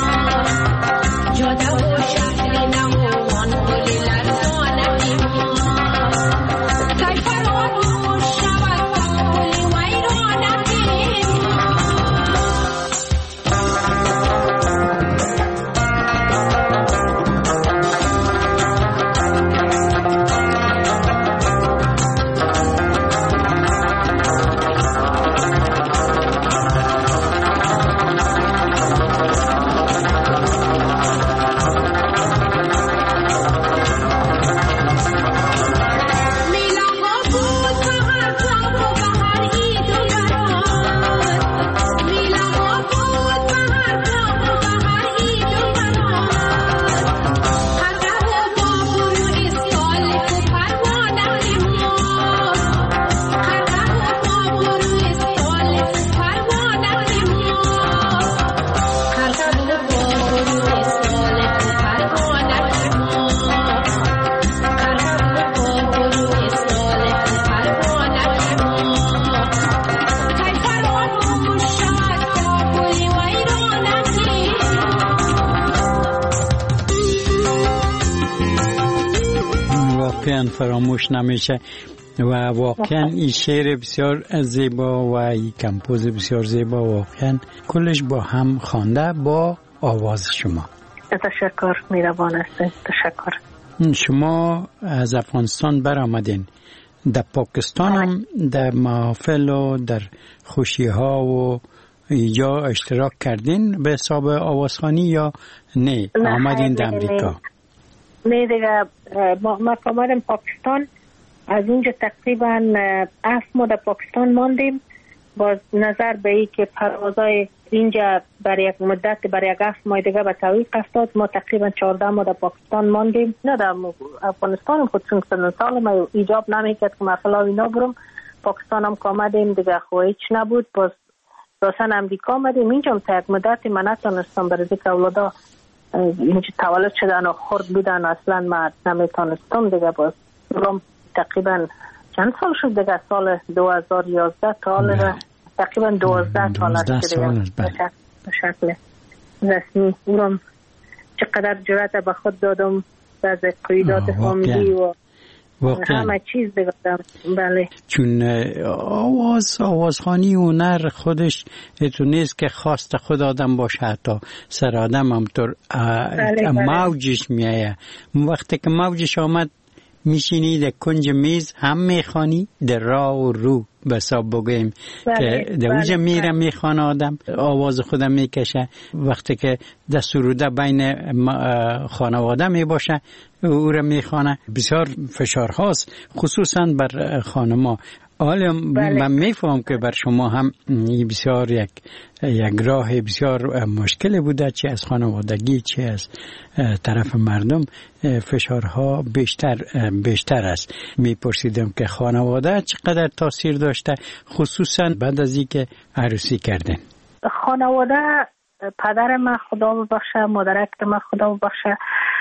واقعا فراموش نمیشه و واقعا این شعر بسیار زیبا و این کمپوز بسیار زیبا واقعا کلش با هم خوانده با آواز شما. تشکر، میربان هستید. تشکر. شما از افغانستان برآمدین، در پاکستان هم در محافل و در خوشی ها و یا اشتراک کردین به حساب آوازخوانی یا نه آمدین در امریکا؟ نه دیگه، ما, ما آمدیم پاکستان. از اونجا تقریبا هفت ماه در پاکستان ماندیم. باز نظر به ای که پروازای اینجا برای یک مدت برای یک هفت ماه دیگه به تعویق افتاد، ما تقریبا چهارده ماه در پاکستان ماندیم. نه در افغانستان خود چون سن سال ما ایجاب نمیکرد که مثلا اینا برم. پاکستان هم که آمدیم دیگه خو هیچ نبود. باز راسن امریکا آمدیم. اینجا هم تا یک مدت من نتونستم برای دیگه اولادا اینجا تولد شدن و خورد بودن، اصلا ما نمیتونستم دیگه. باز برم تقریبا چند سال شد دیگه، سال دو هزار و یازده تا حالا تقریبا دوازده سال است که به شکل رسمی اونم چقدر جرأت به خود دادم از قیادات فامیلی و همه چیز دیگه. بله، چون آواز آوازخوانی هنر خودش تو نیست که خواست خود آدم باشه، حتی سر آدم همطور موجش میایه. وقتی که موجش آمد میشینی در کنج میز هم میخوانی، در راه و رو به حساب بگویم که در اونجا میره میخوانه آدم، آواز خودم میکشه. وقتی که در سروده بین خانواده میباشه او را میخوانه. بسیار فشار هاست خصوصا بر خانما. حالا من میفهم که بر شما هم بسیار یک یک راه بسیار مشکل بوده، چه از خانوادگی چه از طرف مردم فشارها بیشتر بیشتر است. میپرسیدم که خانواده چقدر تاثیر داشته، خصوصا بعد از اینکه عروسی کردن؟ خانواده، پدر من خدا ببخشه، مادرک من خدا ببخشه،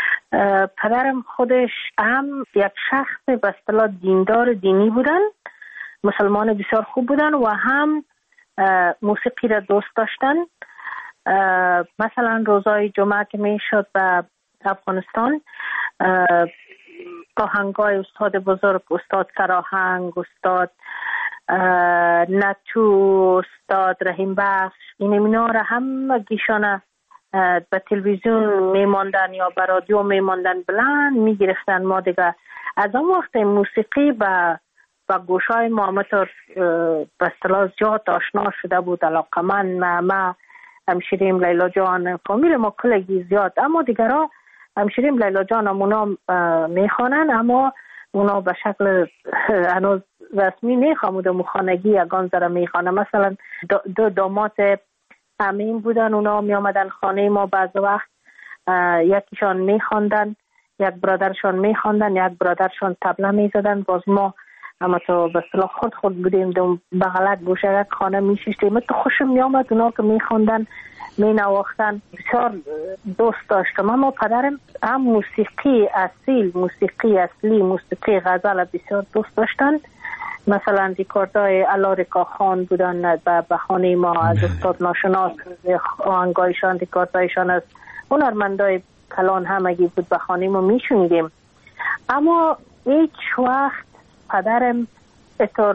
پدرم خودش هم یک شخص به اصطلاح دیندار دینی بودن، مسلمان بسیار خوب بودن و هم موسیقی را دوست داشتن. مثلا روزای جمعه که می شد به افغانستان، آهنگای استاد بزرگ، استاد سراهنگ، استاد نتو، استاد رحیم بخش، این اینا را هم گیشانه به تلویزیون می ماندن یا به رادیو می ماندن، بلند می گرفتن. ما دیگه از اون وقت موسیقی به و گوشای ما همطور به اصطلاح زیاد آشنا شده بود. علاقه من ما همشیریم لیلا جان، فامیل ما کلگی زیاد، اما دیگر ها همشیریم لیلا جان هم اونا میخوانن، اما اونا به شکل هنوز رسمی میخوامود و مخانگی یگان ذره میخوانن. مثلا دو داماد امین بودن، اونا میامدن خانه ما بعض وقت، یکیشان میخواندن، یک برادرشان میخواندن، یک برادرشان طبله میزدن. باز ما اما تو به اصطلاح خود خود بودیم دوم بغلک گوشه یک خانه میشیشتیم. تو خوشم میامد اونا که میخوندن مینواختن، بسیار دوست داشتم. اما پدرم هم موسیقی اصیل، موسیقی اصلی، موسیقی غزل بسیار دوست داشتن. مثلا ریکاردای علارکا خان بودن به خانه ما، از استاد ناشناس آهنگایشان، ریکاردایشان از هنرمندای کلان همگی بود، به خانه ما میشوندیم. اما هیچ وقت پدرم اتور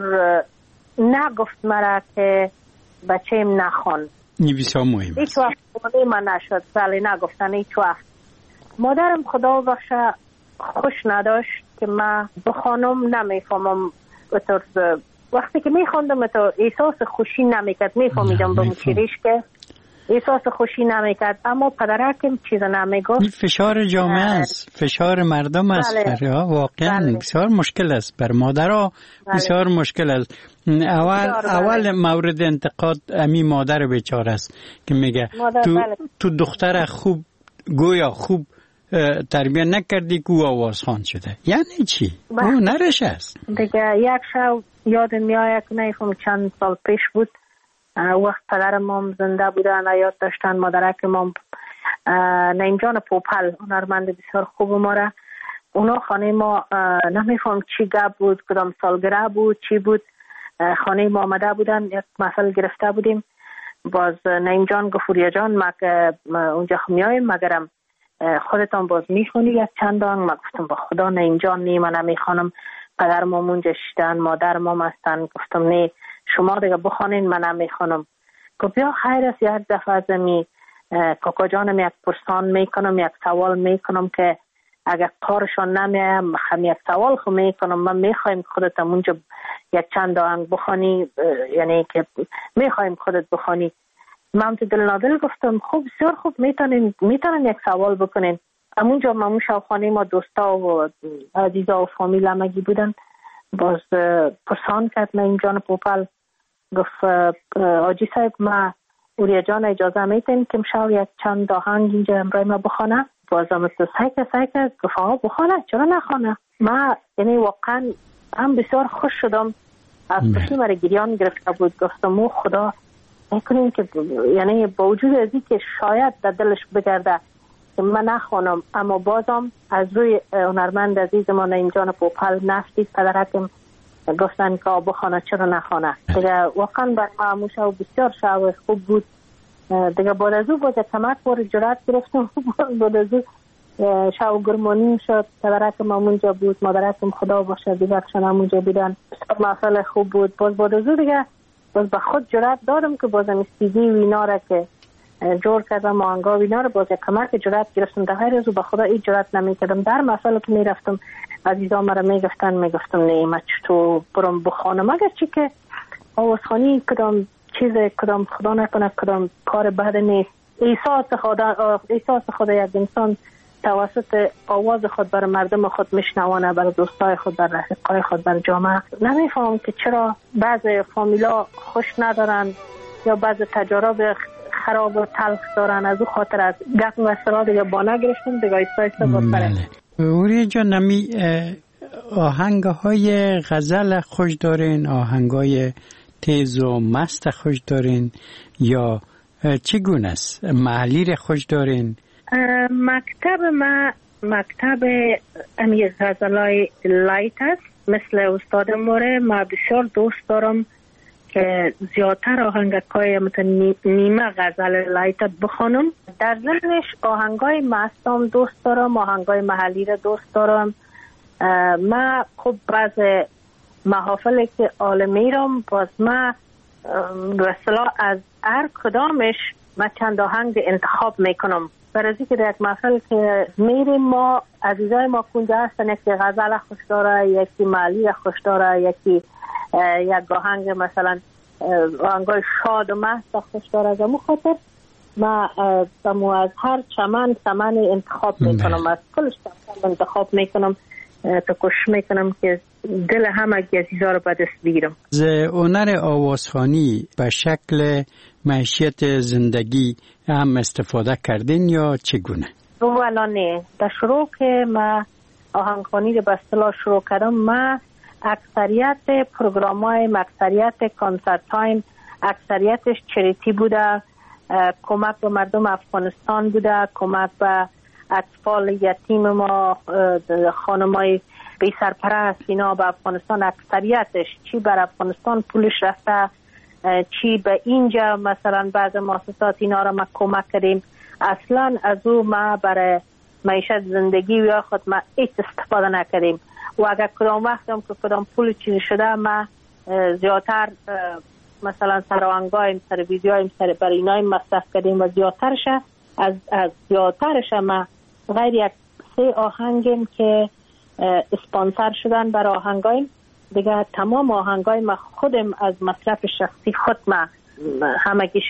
نگفت مرا که بچه‌م نخوان. این بسیار مهمه. هیچ وقت خونه من نشد، ولی نگفتن هیچ وقت. مادرم خدا بخشه خوش نداشت که من بخوانم، نمیفهمم. اتور وقتی که میخوندم اتور احساس خوشی نمیکرد، میفهمیدم به مچریش که احساس خوشی نمیکرد. اما پدرکم چیز نمیگفت. این فشار جامعه است، فشار مردم است. بله. واقعا بله. بسیار مشکل است بر مادرها. بله. بسیار مشکل است. اول بله. اول مورد انتقاد امی مادر بیچاره است که میگه تو بله. تو دختر خوب گویا خوب تربیت نکردی که او آوازخوان شده. یعنی چی؟ بله. او نرش است. دیگه یک شب یاد میآید که نمیفهم چند سال پیش بود، وقت پدر مام زنده بودن، حیات داشتن. مادرک مام نعیم جان پوپل، هنرمند بسیار خوب ما را، اونا خانه ما نمیفهم چی گپ بود، کدام سالگرد بود چی بود، خانه ما آمده بودن، یک محفل گرفته بودیم. باز نعیم جان گفت فوریا جان ما که اونجا میایم مگرم خودتان باز میخونی یک چند آهنگ. من گفتم با خدا نه اینجا نه، من نمیخوانم، پدر ما مونجا شدن، مادر ما مستن. گفتم نه شما دیگه بخوانین، من نمیخوانم. گفت بیا خیر است، یک دفعه از می کاکا جانم یک پرسان میکنم، یک سوال میکنم که اگر کارشان نمیایم هم یک سوال خو میکنم. من میخوایم خودت اونجا یک چند آهنگ بخوانی، یعنی که میخوایم خودت بخوانی. من تو دل نادل گفتم خوب بسیار خوب، میتونین میتونن یک سوال بکنین. همونجا مامون شاوخانه ما دوستا و عزیزا و فامیل همگی بودن. باز پرسان کرد من این جان پوپل، گفت آجی صاحب ما اوریا جان اجازه میتین که مشاو یک چند آهنگ اینجا امرای ما بخونه؟ بازم تو سایک سایک گفت آقا بخونه، چرا نخونه؟ ما یعنی واقعا هم بسیار خوش شدم. از پشتی مرا گریان گرفته بود. گفتم او خدا میکنیم که یعنی با وجود ازی که شاید در دلش بگرده که من نخوانم، اما بازم از روی هنرمند عزیز ما اینجان پوپل نفتید پدرکم گفتن که بخوانه چرا نخوانه. دیگه واقعا بر ما شو بسیار شو خوب بود. دیگه بعد از او باز کمک بار جرات گرفتم. بعد از او شو گرمانی شد، پدرکم همونجا بود، مادرکم خدا باشه دیگرشان همونجا بودن. مسئله خوب بود. باز بعد از او دیگه باز به خود جرات دادم که بازم استیدی و اینا را که جور کردم، آهنگا و اینا را باز کمک جرات گرفتم. در غیر از او به خدا این جرات نمیکردم. در مسئله که میرفتم عزیزا مرا میگفتن، میگفتم نه من چطور برم بخوانم، اگر چی که آوازخوانی کدام چیز کدام خدا نکنه کدام کار بد نیست. احساس خدا احساس خدا یک انسان توسط آواز خود بر مردم خود میشنوانه، بر دوستای خود، بر رفیقای خود، بر جامعه. نمیفهم که چرا بعضی فامیلا خوش ندارن یا بعضی تجارب خراب و تلخ دارن. از او خاطر از گپ و سرا دیگه با نگرفتم دیگه ایستا ایستا با سره. اوریا جان نمی آهنگ های غزل خوش دارین، آهنگ های تیز و مست خوش دارین یا چگونه است؟ محلی خوش دارین؟ مکتب ما مکتب امی غزلای لایت است. مثل استاد موره ما بسیار دوست دارم که زیادتر آهنگای مثل نیمه غزل لایت بخونم. در ذهنش آهنگای مستم دوست دارم، آهنگای محلی را دوست دارم. ما خب بعض محافلی که عالمی رم باز ما به اصطلاح از هر کدامش ما چند آهنگ انتخاب میکنم. برای که در یک محفل که میریم ما عزیزای ما کنجا هستن، یکی غزل خوش داره، یکی محلی خوش داره، یکی یک آهنگ مثلا آهنگای شاد و مست خوش داره. از امو خاطر ما از هر چمن چمن انتخاب میکنم، از کلش چمن انتخاب میکنم تا کوشش میکنم که دل همه عزیزا رو به دست بگیرم. از هنر آوازخوانی به شکل معیشت زندگی هم استفاده کردین یا چگونه؟ اولا نه، در شروع که ما آهنگخوانی رو به اصطلاح شروع کردم، ما اکثریت پروگرام‌های، اکثریت کنسرت تایم، اکثریتش چریتی بوده، کمک به مردم افغانستان بوده، کمک به اطفال یتیم ما، خانمای بی سرپرست اینا به افغانستان. اکثریتش چی بر افغانستان پولش رفته، چی به اینجا مثلا بعض مؤسسات اینا را ما کمک کردیم. اصلا از او ما برای معیشت زندگی یا خود ما هیچ استفاده نکردیم. و اگر کدام وقت هم که کدام پول چیزی شده ما زیادتر مثلا سر آهنگایم، سر ویدیوهایم، سر برای اینای مصرف کردیم و زیادترش از از زیادترش ما غیر یک سه آهنگیم که اسپانسر شدن برای آهنگایم دیگه. تمام آهنگای ما خودم از مصرف شخصی خود ما همگیش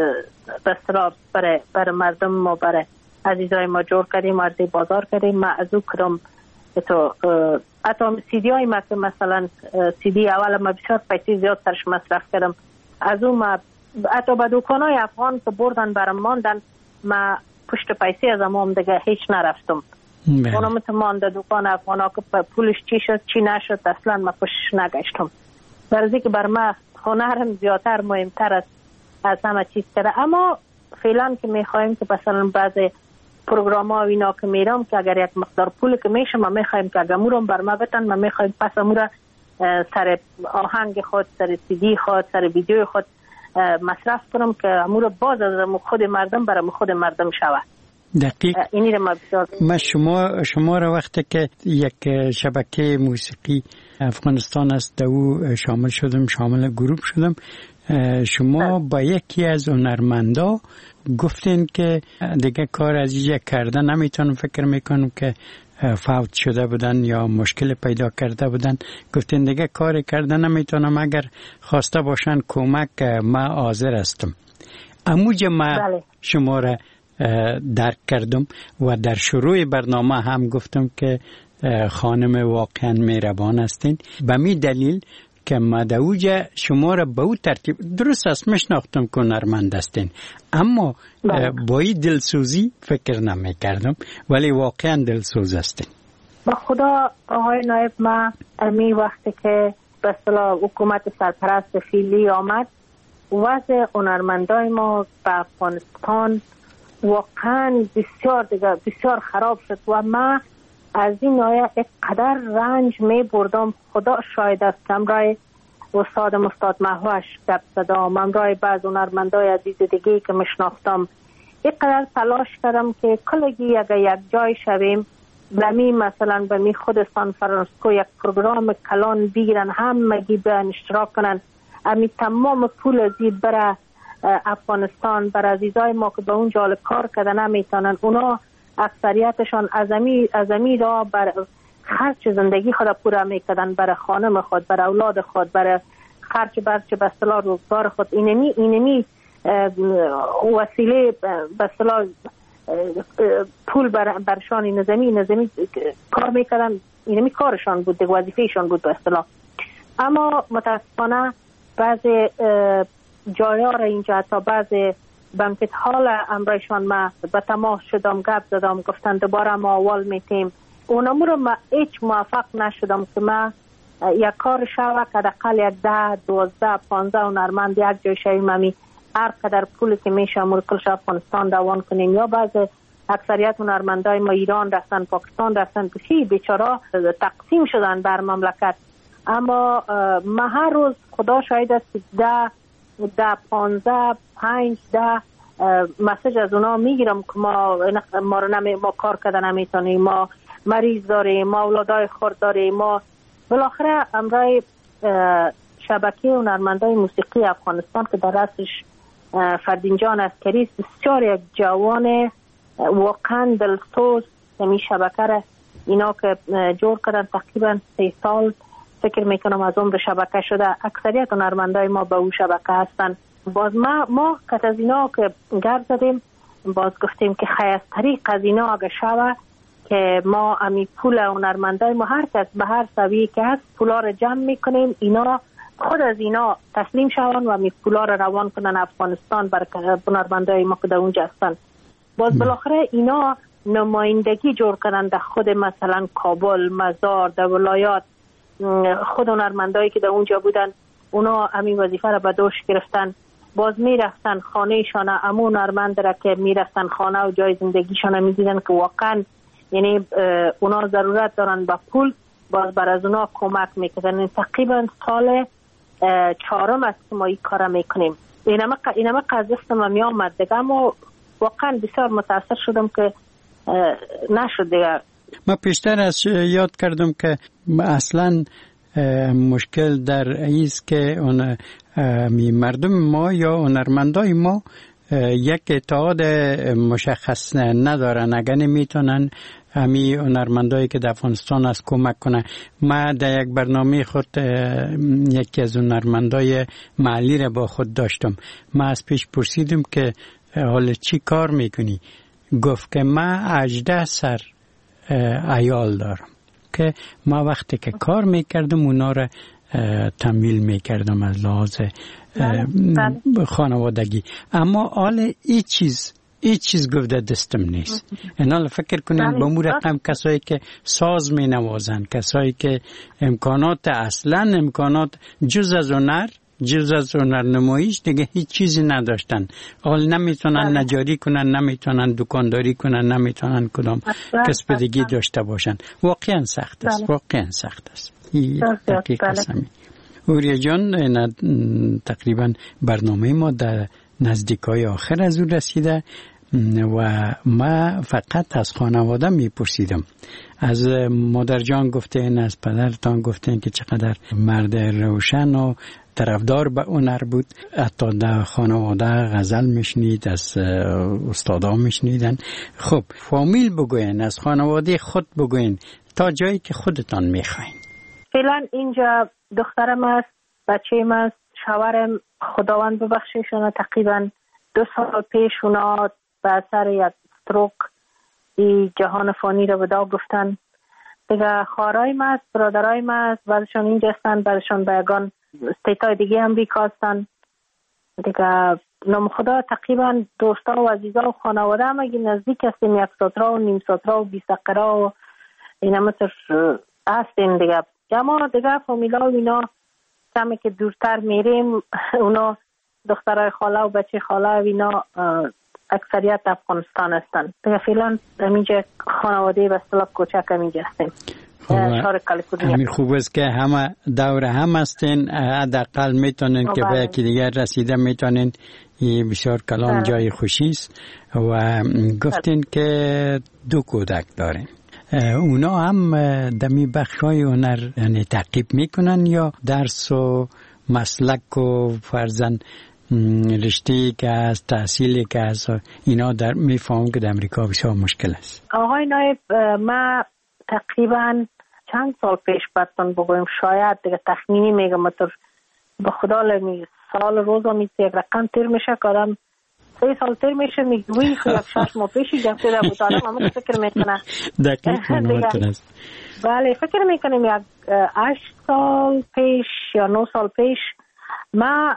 به اصطلاح برای برای مردم و برای عزیزای ما جور کردیم، عرضه بازار کردیم. ما از او کدام تو حتی سی دی های ما که مثلا سی دی اول ما بسیار پیسی زیاد ترش مصرف کردم، از او ما حتی به دوکانای افغان که بردن برام ماندن، ما پشت پیسی از امام دیگه هیچ نرفتم. اونا متمان در دوکان افغان ها که پولش چی شد چی نشد اصلا ما پشتش نگشتم. برای که بر ما هنرم زیادتر مهمتر است از همه چیز کرده. اما فعلا که میخوایم که مثلا بعضی پروگرام ها و اینا که میرم که اگر یک مقدار پول که میشه ما میخوایم که اگر مورم بر ما بتن، ما میخوایم پس امورا سر آهنگ خود، سر سی دی خود، سر ویدیو خود مصرف کنم که امورا باز از خود مردم برای خود مردم شود. دقیق. اینی رو ما بسیار ما شما شما را وقتی که یک شبکه موسیقی افغانستان است در او شامل شدم، شامل گروه شدم، شما با یکی از هنرمندا گفتین که دیگه کار از اینجا کردن نمیتونم، فکر میکنم که فوت شده بودن یا مشکل پیدا کرده بودن، گفتین دیگه کار کردن نمیتونم، اگر خواسته باشن کمک ما حاضر هستم. اموجه ما بله. شما را درک کردم و در شروع برنامه هم گفتم که خانم واقعا مهربان هستین، به می دلیل که ما در اوجه شما را به او ترتیب درست است مشناختم که هنرمند هستین، اما با این دلسوزی فکر نمی کردم، ولی واقعا دلسوز هستین. با خدا آقای نایب، ما امی وقتی که به اصطلاح حکومت سرپرست فعلی آمد، وضع هنرمندای ما به افغانستان واقعا بسیار دیگه بسیار خراب شد و ما از این آیه اقدر رنج می بردم. خدا شاید است که امرای استاد مستاد محوش گپ زدم، امرای بعض هنرمندای عزیز دیگه که مشناختم، اقدر تلاش کردم که کلگی اگر یک جای شویم بمی مثلا بمی خود سان فرانسیسکو یک پروگرام کلان بگیرن، همگی به اشتراک کنن، امی تمام پول ازی برای افغانستان، بر عزیزای ما که به اونجا کار کردن نمیتونن، اونا اکثریتشان ازمی ازمی را بر خرج زندگی خود پورا میکردن، برای خانم خود، برای اولاد خود، برای خرج برچه به اصطلاح روزگار خود. اینمی اینمی وسیله به اصطلاح پول بر برشان نظامی نظامی کار میکردن، اینمی کارشان بود، وظیفهشان بود به اصطلاح. اما متاسفانه بعض جایا را اینجا تا بعض بانکت حال امرایشان ما به تماس شدم، گپ زدم، گفتن دوباره ما اول میتیم. اونمو رو ما هیچ موفق نشدم که ما یک کار شوه که دقل یک ده دوازده پانزده هنرمند یک جای شویم، همی هر قدر پولی که میشه ملکلش افغانستان دوان کنیم. یا بعض اکثریت هنرمندای ما ایران رفتن، پاکستان رفتن، بسی بیچاره تقسیم شدن بر مملکت. اما ما هر روز خدا شاید است ده ده پانزده پنج ده مسیج از اونا میگیرم که ما ما, نمی، ما کار کردن نمیتونیم، ما مریض داریم، ما اولادای خورد داریم. ما بالاخره امرای شبکه هنرمندای موسیقی افغانستان که در رأسش فردین جان عسکری بسیار یک جوان واقعا دلسوز، همین شبکه را اینا که جور کردن تقریبا سه سال فکر میکنم از عمر شبکه شده. اکثریت هنرمندای ما به اون شبکه هستن. باز ما ما کت از اینا که گرد زدیم، باز گفتیم که خیست طریق از اینا اگه شوه که ما امی پول هنرمندای ما هر کس به هر سویه که هست پولا رو جمع میکنیم، اینا خود از اینا تسلیم شون و امی پولا رو روان کنن افغانستان بر هنرمندای ما که در اونجا هستن. باز بالاخره اینا نمایندگی جور کنن در خود مثلا کابل، مزار، در ولایات. خود هنرمندایی که در اونجا بودن اونا همین وظیفه را به دوش گرفتن، باز میرفتن خانه شان، امون هنرمند را که میرفتن خانه و جای زندگیشان میدیدن که واقعا یعنی اونا ضرورت دارن با پول، باز بر از اونا کمک میکنن. تقریبا سال چهارم است که ما این کار میکنیم. اینما اینما قضیه ما می آمد دیگه، اما واقعا بسیار متاثر شدم که نشد دیگه. ما پیشتر از یاد کردم که اصلا مشکل در ایست که اون مردم ما یا هنرمندای ما یک اتحاد مشخص ندارن، اگر نمیتونن همی هنرمندایی که در افغانستان از کمک کنن. ما در یک برنامه خود یکی از هنرمندای محلی را با خود داشتم. ما از پیش پرسیدم که حالا چی کار میکنی؟ گفت که ما هجده سر عیال دارم که ما وقتی که کار میکردم اونا را تمویل میکردم از لحاظ خانوادگی. اما حال ای چیز ای چیز گفته دستم نیست. اینا فکر کنین با مو رقم کسایی که ساز می نوازن، کسایی که امکانات اصلا امکانات جز از هنر جز از هنر نمایش دیگه هیچ چیزی نداشتن. حال نمیتونن نجاری کنن، نمیتونن دکانداری کنن، نمیتونن کدام کسب دیگه داشته باشن. واقعا سخت است، واقعا سخت است. این دقیق است. اوریا جان، تقریبا برنامه ما در نزدیکای آخر از اون رسیده. و ما فقط از خانواده میپرسیدم. از مادر جان گفتین، از پدرتان گفتین که چقدر مرد روشن و طرفدار به هنر بود. حتی در خانواده غزل میشنید، از استادا میشنیدن. خب فامیل بگوین، از خانواده خود بگوین تا جایی که خودتان میخواین. فعلا اینجا دخترم است، بچه‌م است، شوهرم خداوند ببخشیشون تقریبا دو سال پیش اونا به اثر یک استروک ای جهان فانی رو ودا گفتن. دیگه خواهرای است، برادرای است، بعضشان اینجا هستن، بعضشان به یگان استیتای دیگه امریکا هستن. دیگه نام خدا تقریبا دوستا و عزیزا و خانواده هم اگه نزدیک هستیم، یک ساترا و نیم ساترا و بیسقرا و اینا مثل هستیم دیگه. اما دیگه فامیلا و اینا کمی که دورتر میریم، اونا دخترای خاله و بچه خاله و اینا اکثریت افغانستان هستن. دیگه فعلا همینجا خانواده به اصطلاح کوچک همینجا هستیم. همین خوب است که همه دور هم هستین، حداقل میتونین که به یکی دیگر رسیده میتونین. این بسیار کلام جای خوشی است. و گفتین که دو کودک دارین، اونا هم دمی بخشای هنر یعنی تعقیب میکنن یا درس و مسلک و فرزن رشته‌ای که از تحصیلی که از اینا در میفهمم که در امریکا بسیار مشکل است؟ آقای نایب، ما تقریبا چند سال پیش براتون بگویم، شاید دیگه تخمینی میگم، تو به خدا لمی سال روزا میشه یک رقم تیر میشه که آدم سه سال تیر میشه میگویی که یک شش ماه پیشی جمعه در بود آدم همه فکر میکنه. دقیق منوطن است. بله فکر میکنیم یک هشت سال پیش یا نه سال پیش ما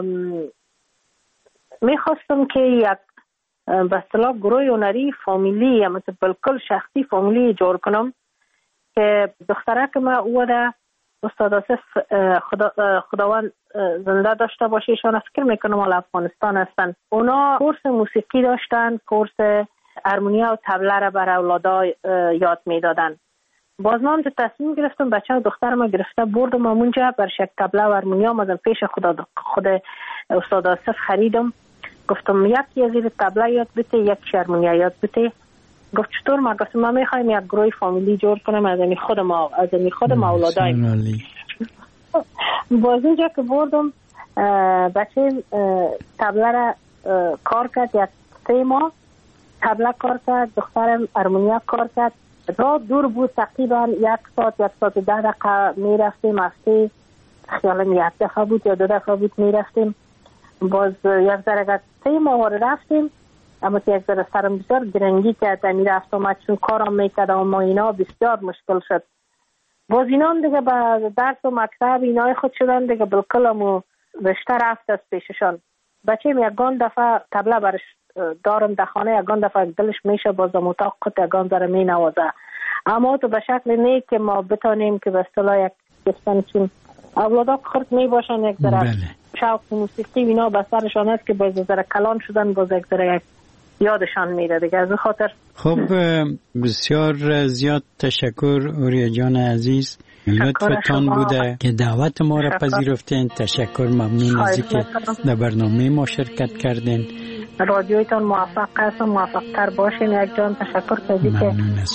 میخواستم که یک به اصطلاح گروه هنری فامیلی یا مثل بالکل شخصی فامیلی جور کنم که دختره که ما او ده استاد آصف خدا خداوند زنده داشته باشه، ایشان فکر میکنم حالا افغانستان هستن. اونا کورس موسیقی داشتن، کورس هارمونیا و طبله را بر اولادا یاد میدادن. باز ما هم تصمیم گرفتم، بچه و دختر ما گرفته بردم اونجا بر شک طبله و هارمونیا ما پیش خدا خود استاد آصف خریدم. گفتم یکی از این طبله یاد بده، یک هارمونیا یاد بده. گفت چطور؟ ما گفتم ما میخوایم یک گروه فامیلی جور کنم از این خود ما از این خود ما اولادایم. باز اینجا که بردم بچه طبله را کار کرد، یک سه ماه طبله کار کرد، دخترم هارمونیا کار کرد. راه دور بود، تقریبا یک ساعت یک ساعت ده دقیقه میرفتیم، هفته خیالم یک دفعه بود یا دو دفعه بود میرفتیم. باز یک ذره سه ماه رفتیم، اما یک ذره سرم بسیار گرنگی کرد، میرفتم چون کارم میکرد اما اینا بسیار مشکل شد. باز اینا هم دیگه به درس و مکتب اینای خود شدن دیگه، بالکل همو رشته رفت از پیششان. بچه هم یکان دفعه طبله برش دارم در خانه، یکان دفعه دلش میشه باز در اتاق خود یکان ذره می نوازه. اما تو به شکل نه که ما بتانیم که به اصطلاح یک کسان چون اولادا خرد می باشن یک ذره شوق موسیقی اینا به سرشان است که باز ذره کلان شدن، باز یک ذره یادشان میره دیگه. از خاطر خب بسیار زیاد تشکر اوریا جان عزیز، لطفتان بوده که دعوت ما را پذیرفتین. تشکر، ممنون از اینکه در برنامه ما شرکت کردین. رادیویتان موفق است و موفق تر باشین. یک جان تشکر کردی که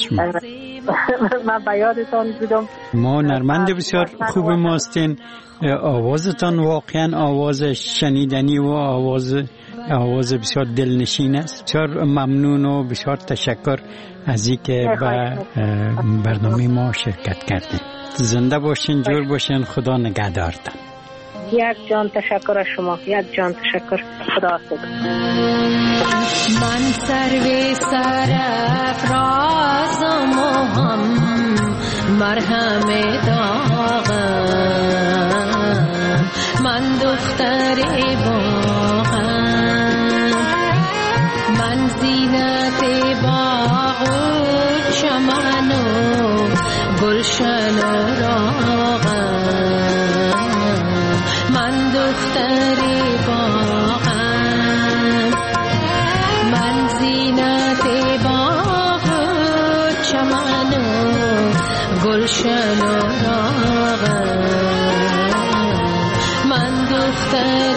من به یادتان بودم. ما نرمند بسیار خوب ماستین. آوازتان واقعا آواز شنیدنی و آواز آواز بسیار دلنشین است. بسیار ممنون و بسیار تشکر از اینکه به برنامه ما شرکت کردین. زنده باشین، جور باشین، خدا نگهدارتان. یک جان تشکر از شما، یک جان تشکر. خدا حافظ. من سروی سرافرازم و هم مرهم داغم، من دختر باغم، من زینت باغ و چمن و گلشن و راغم، من دختر باغم، من زینت باغ و چمن و گلشن و راغم، من دختر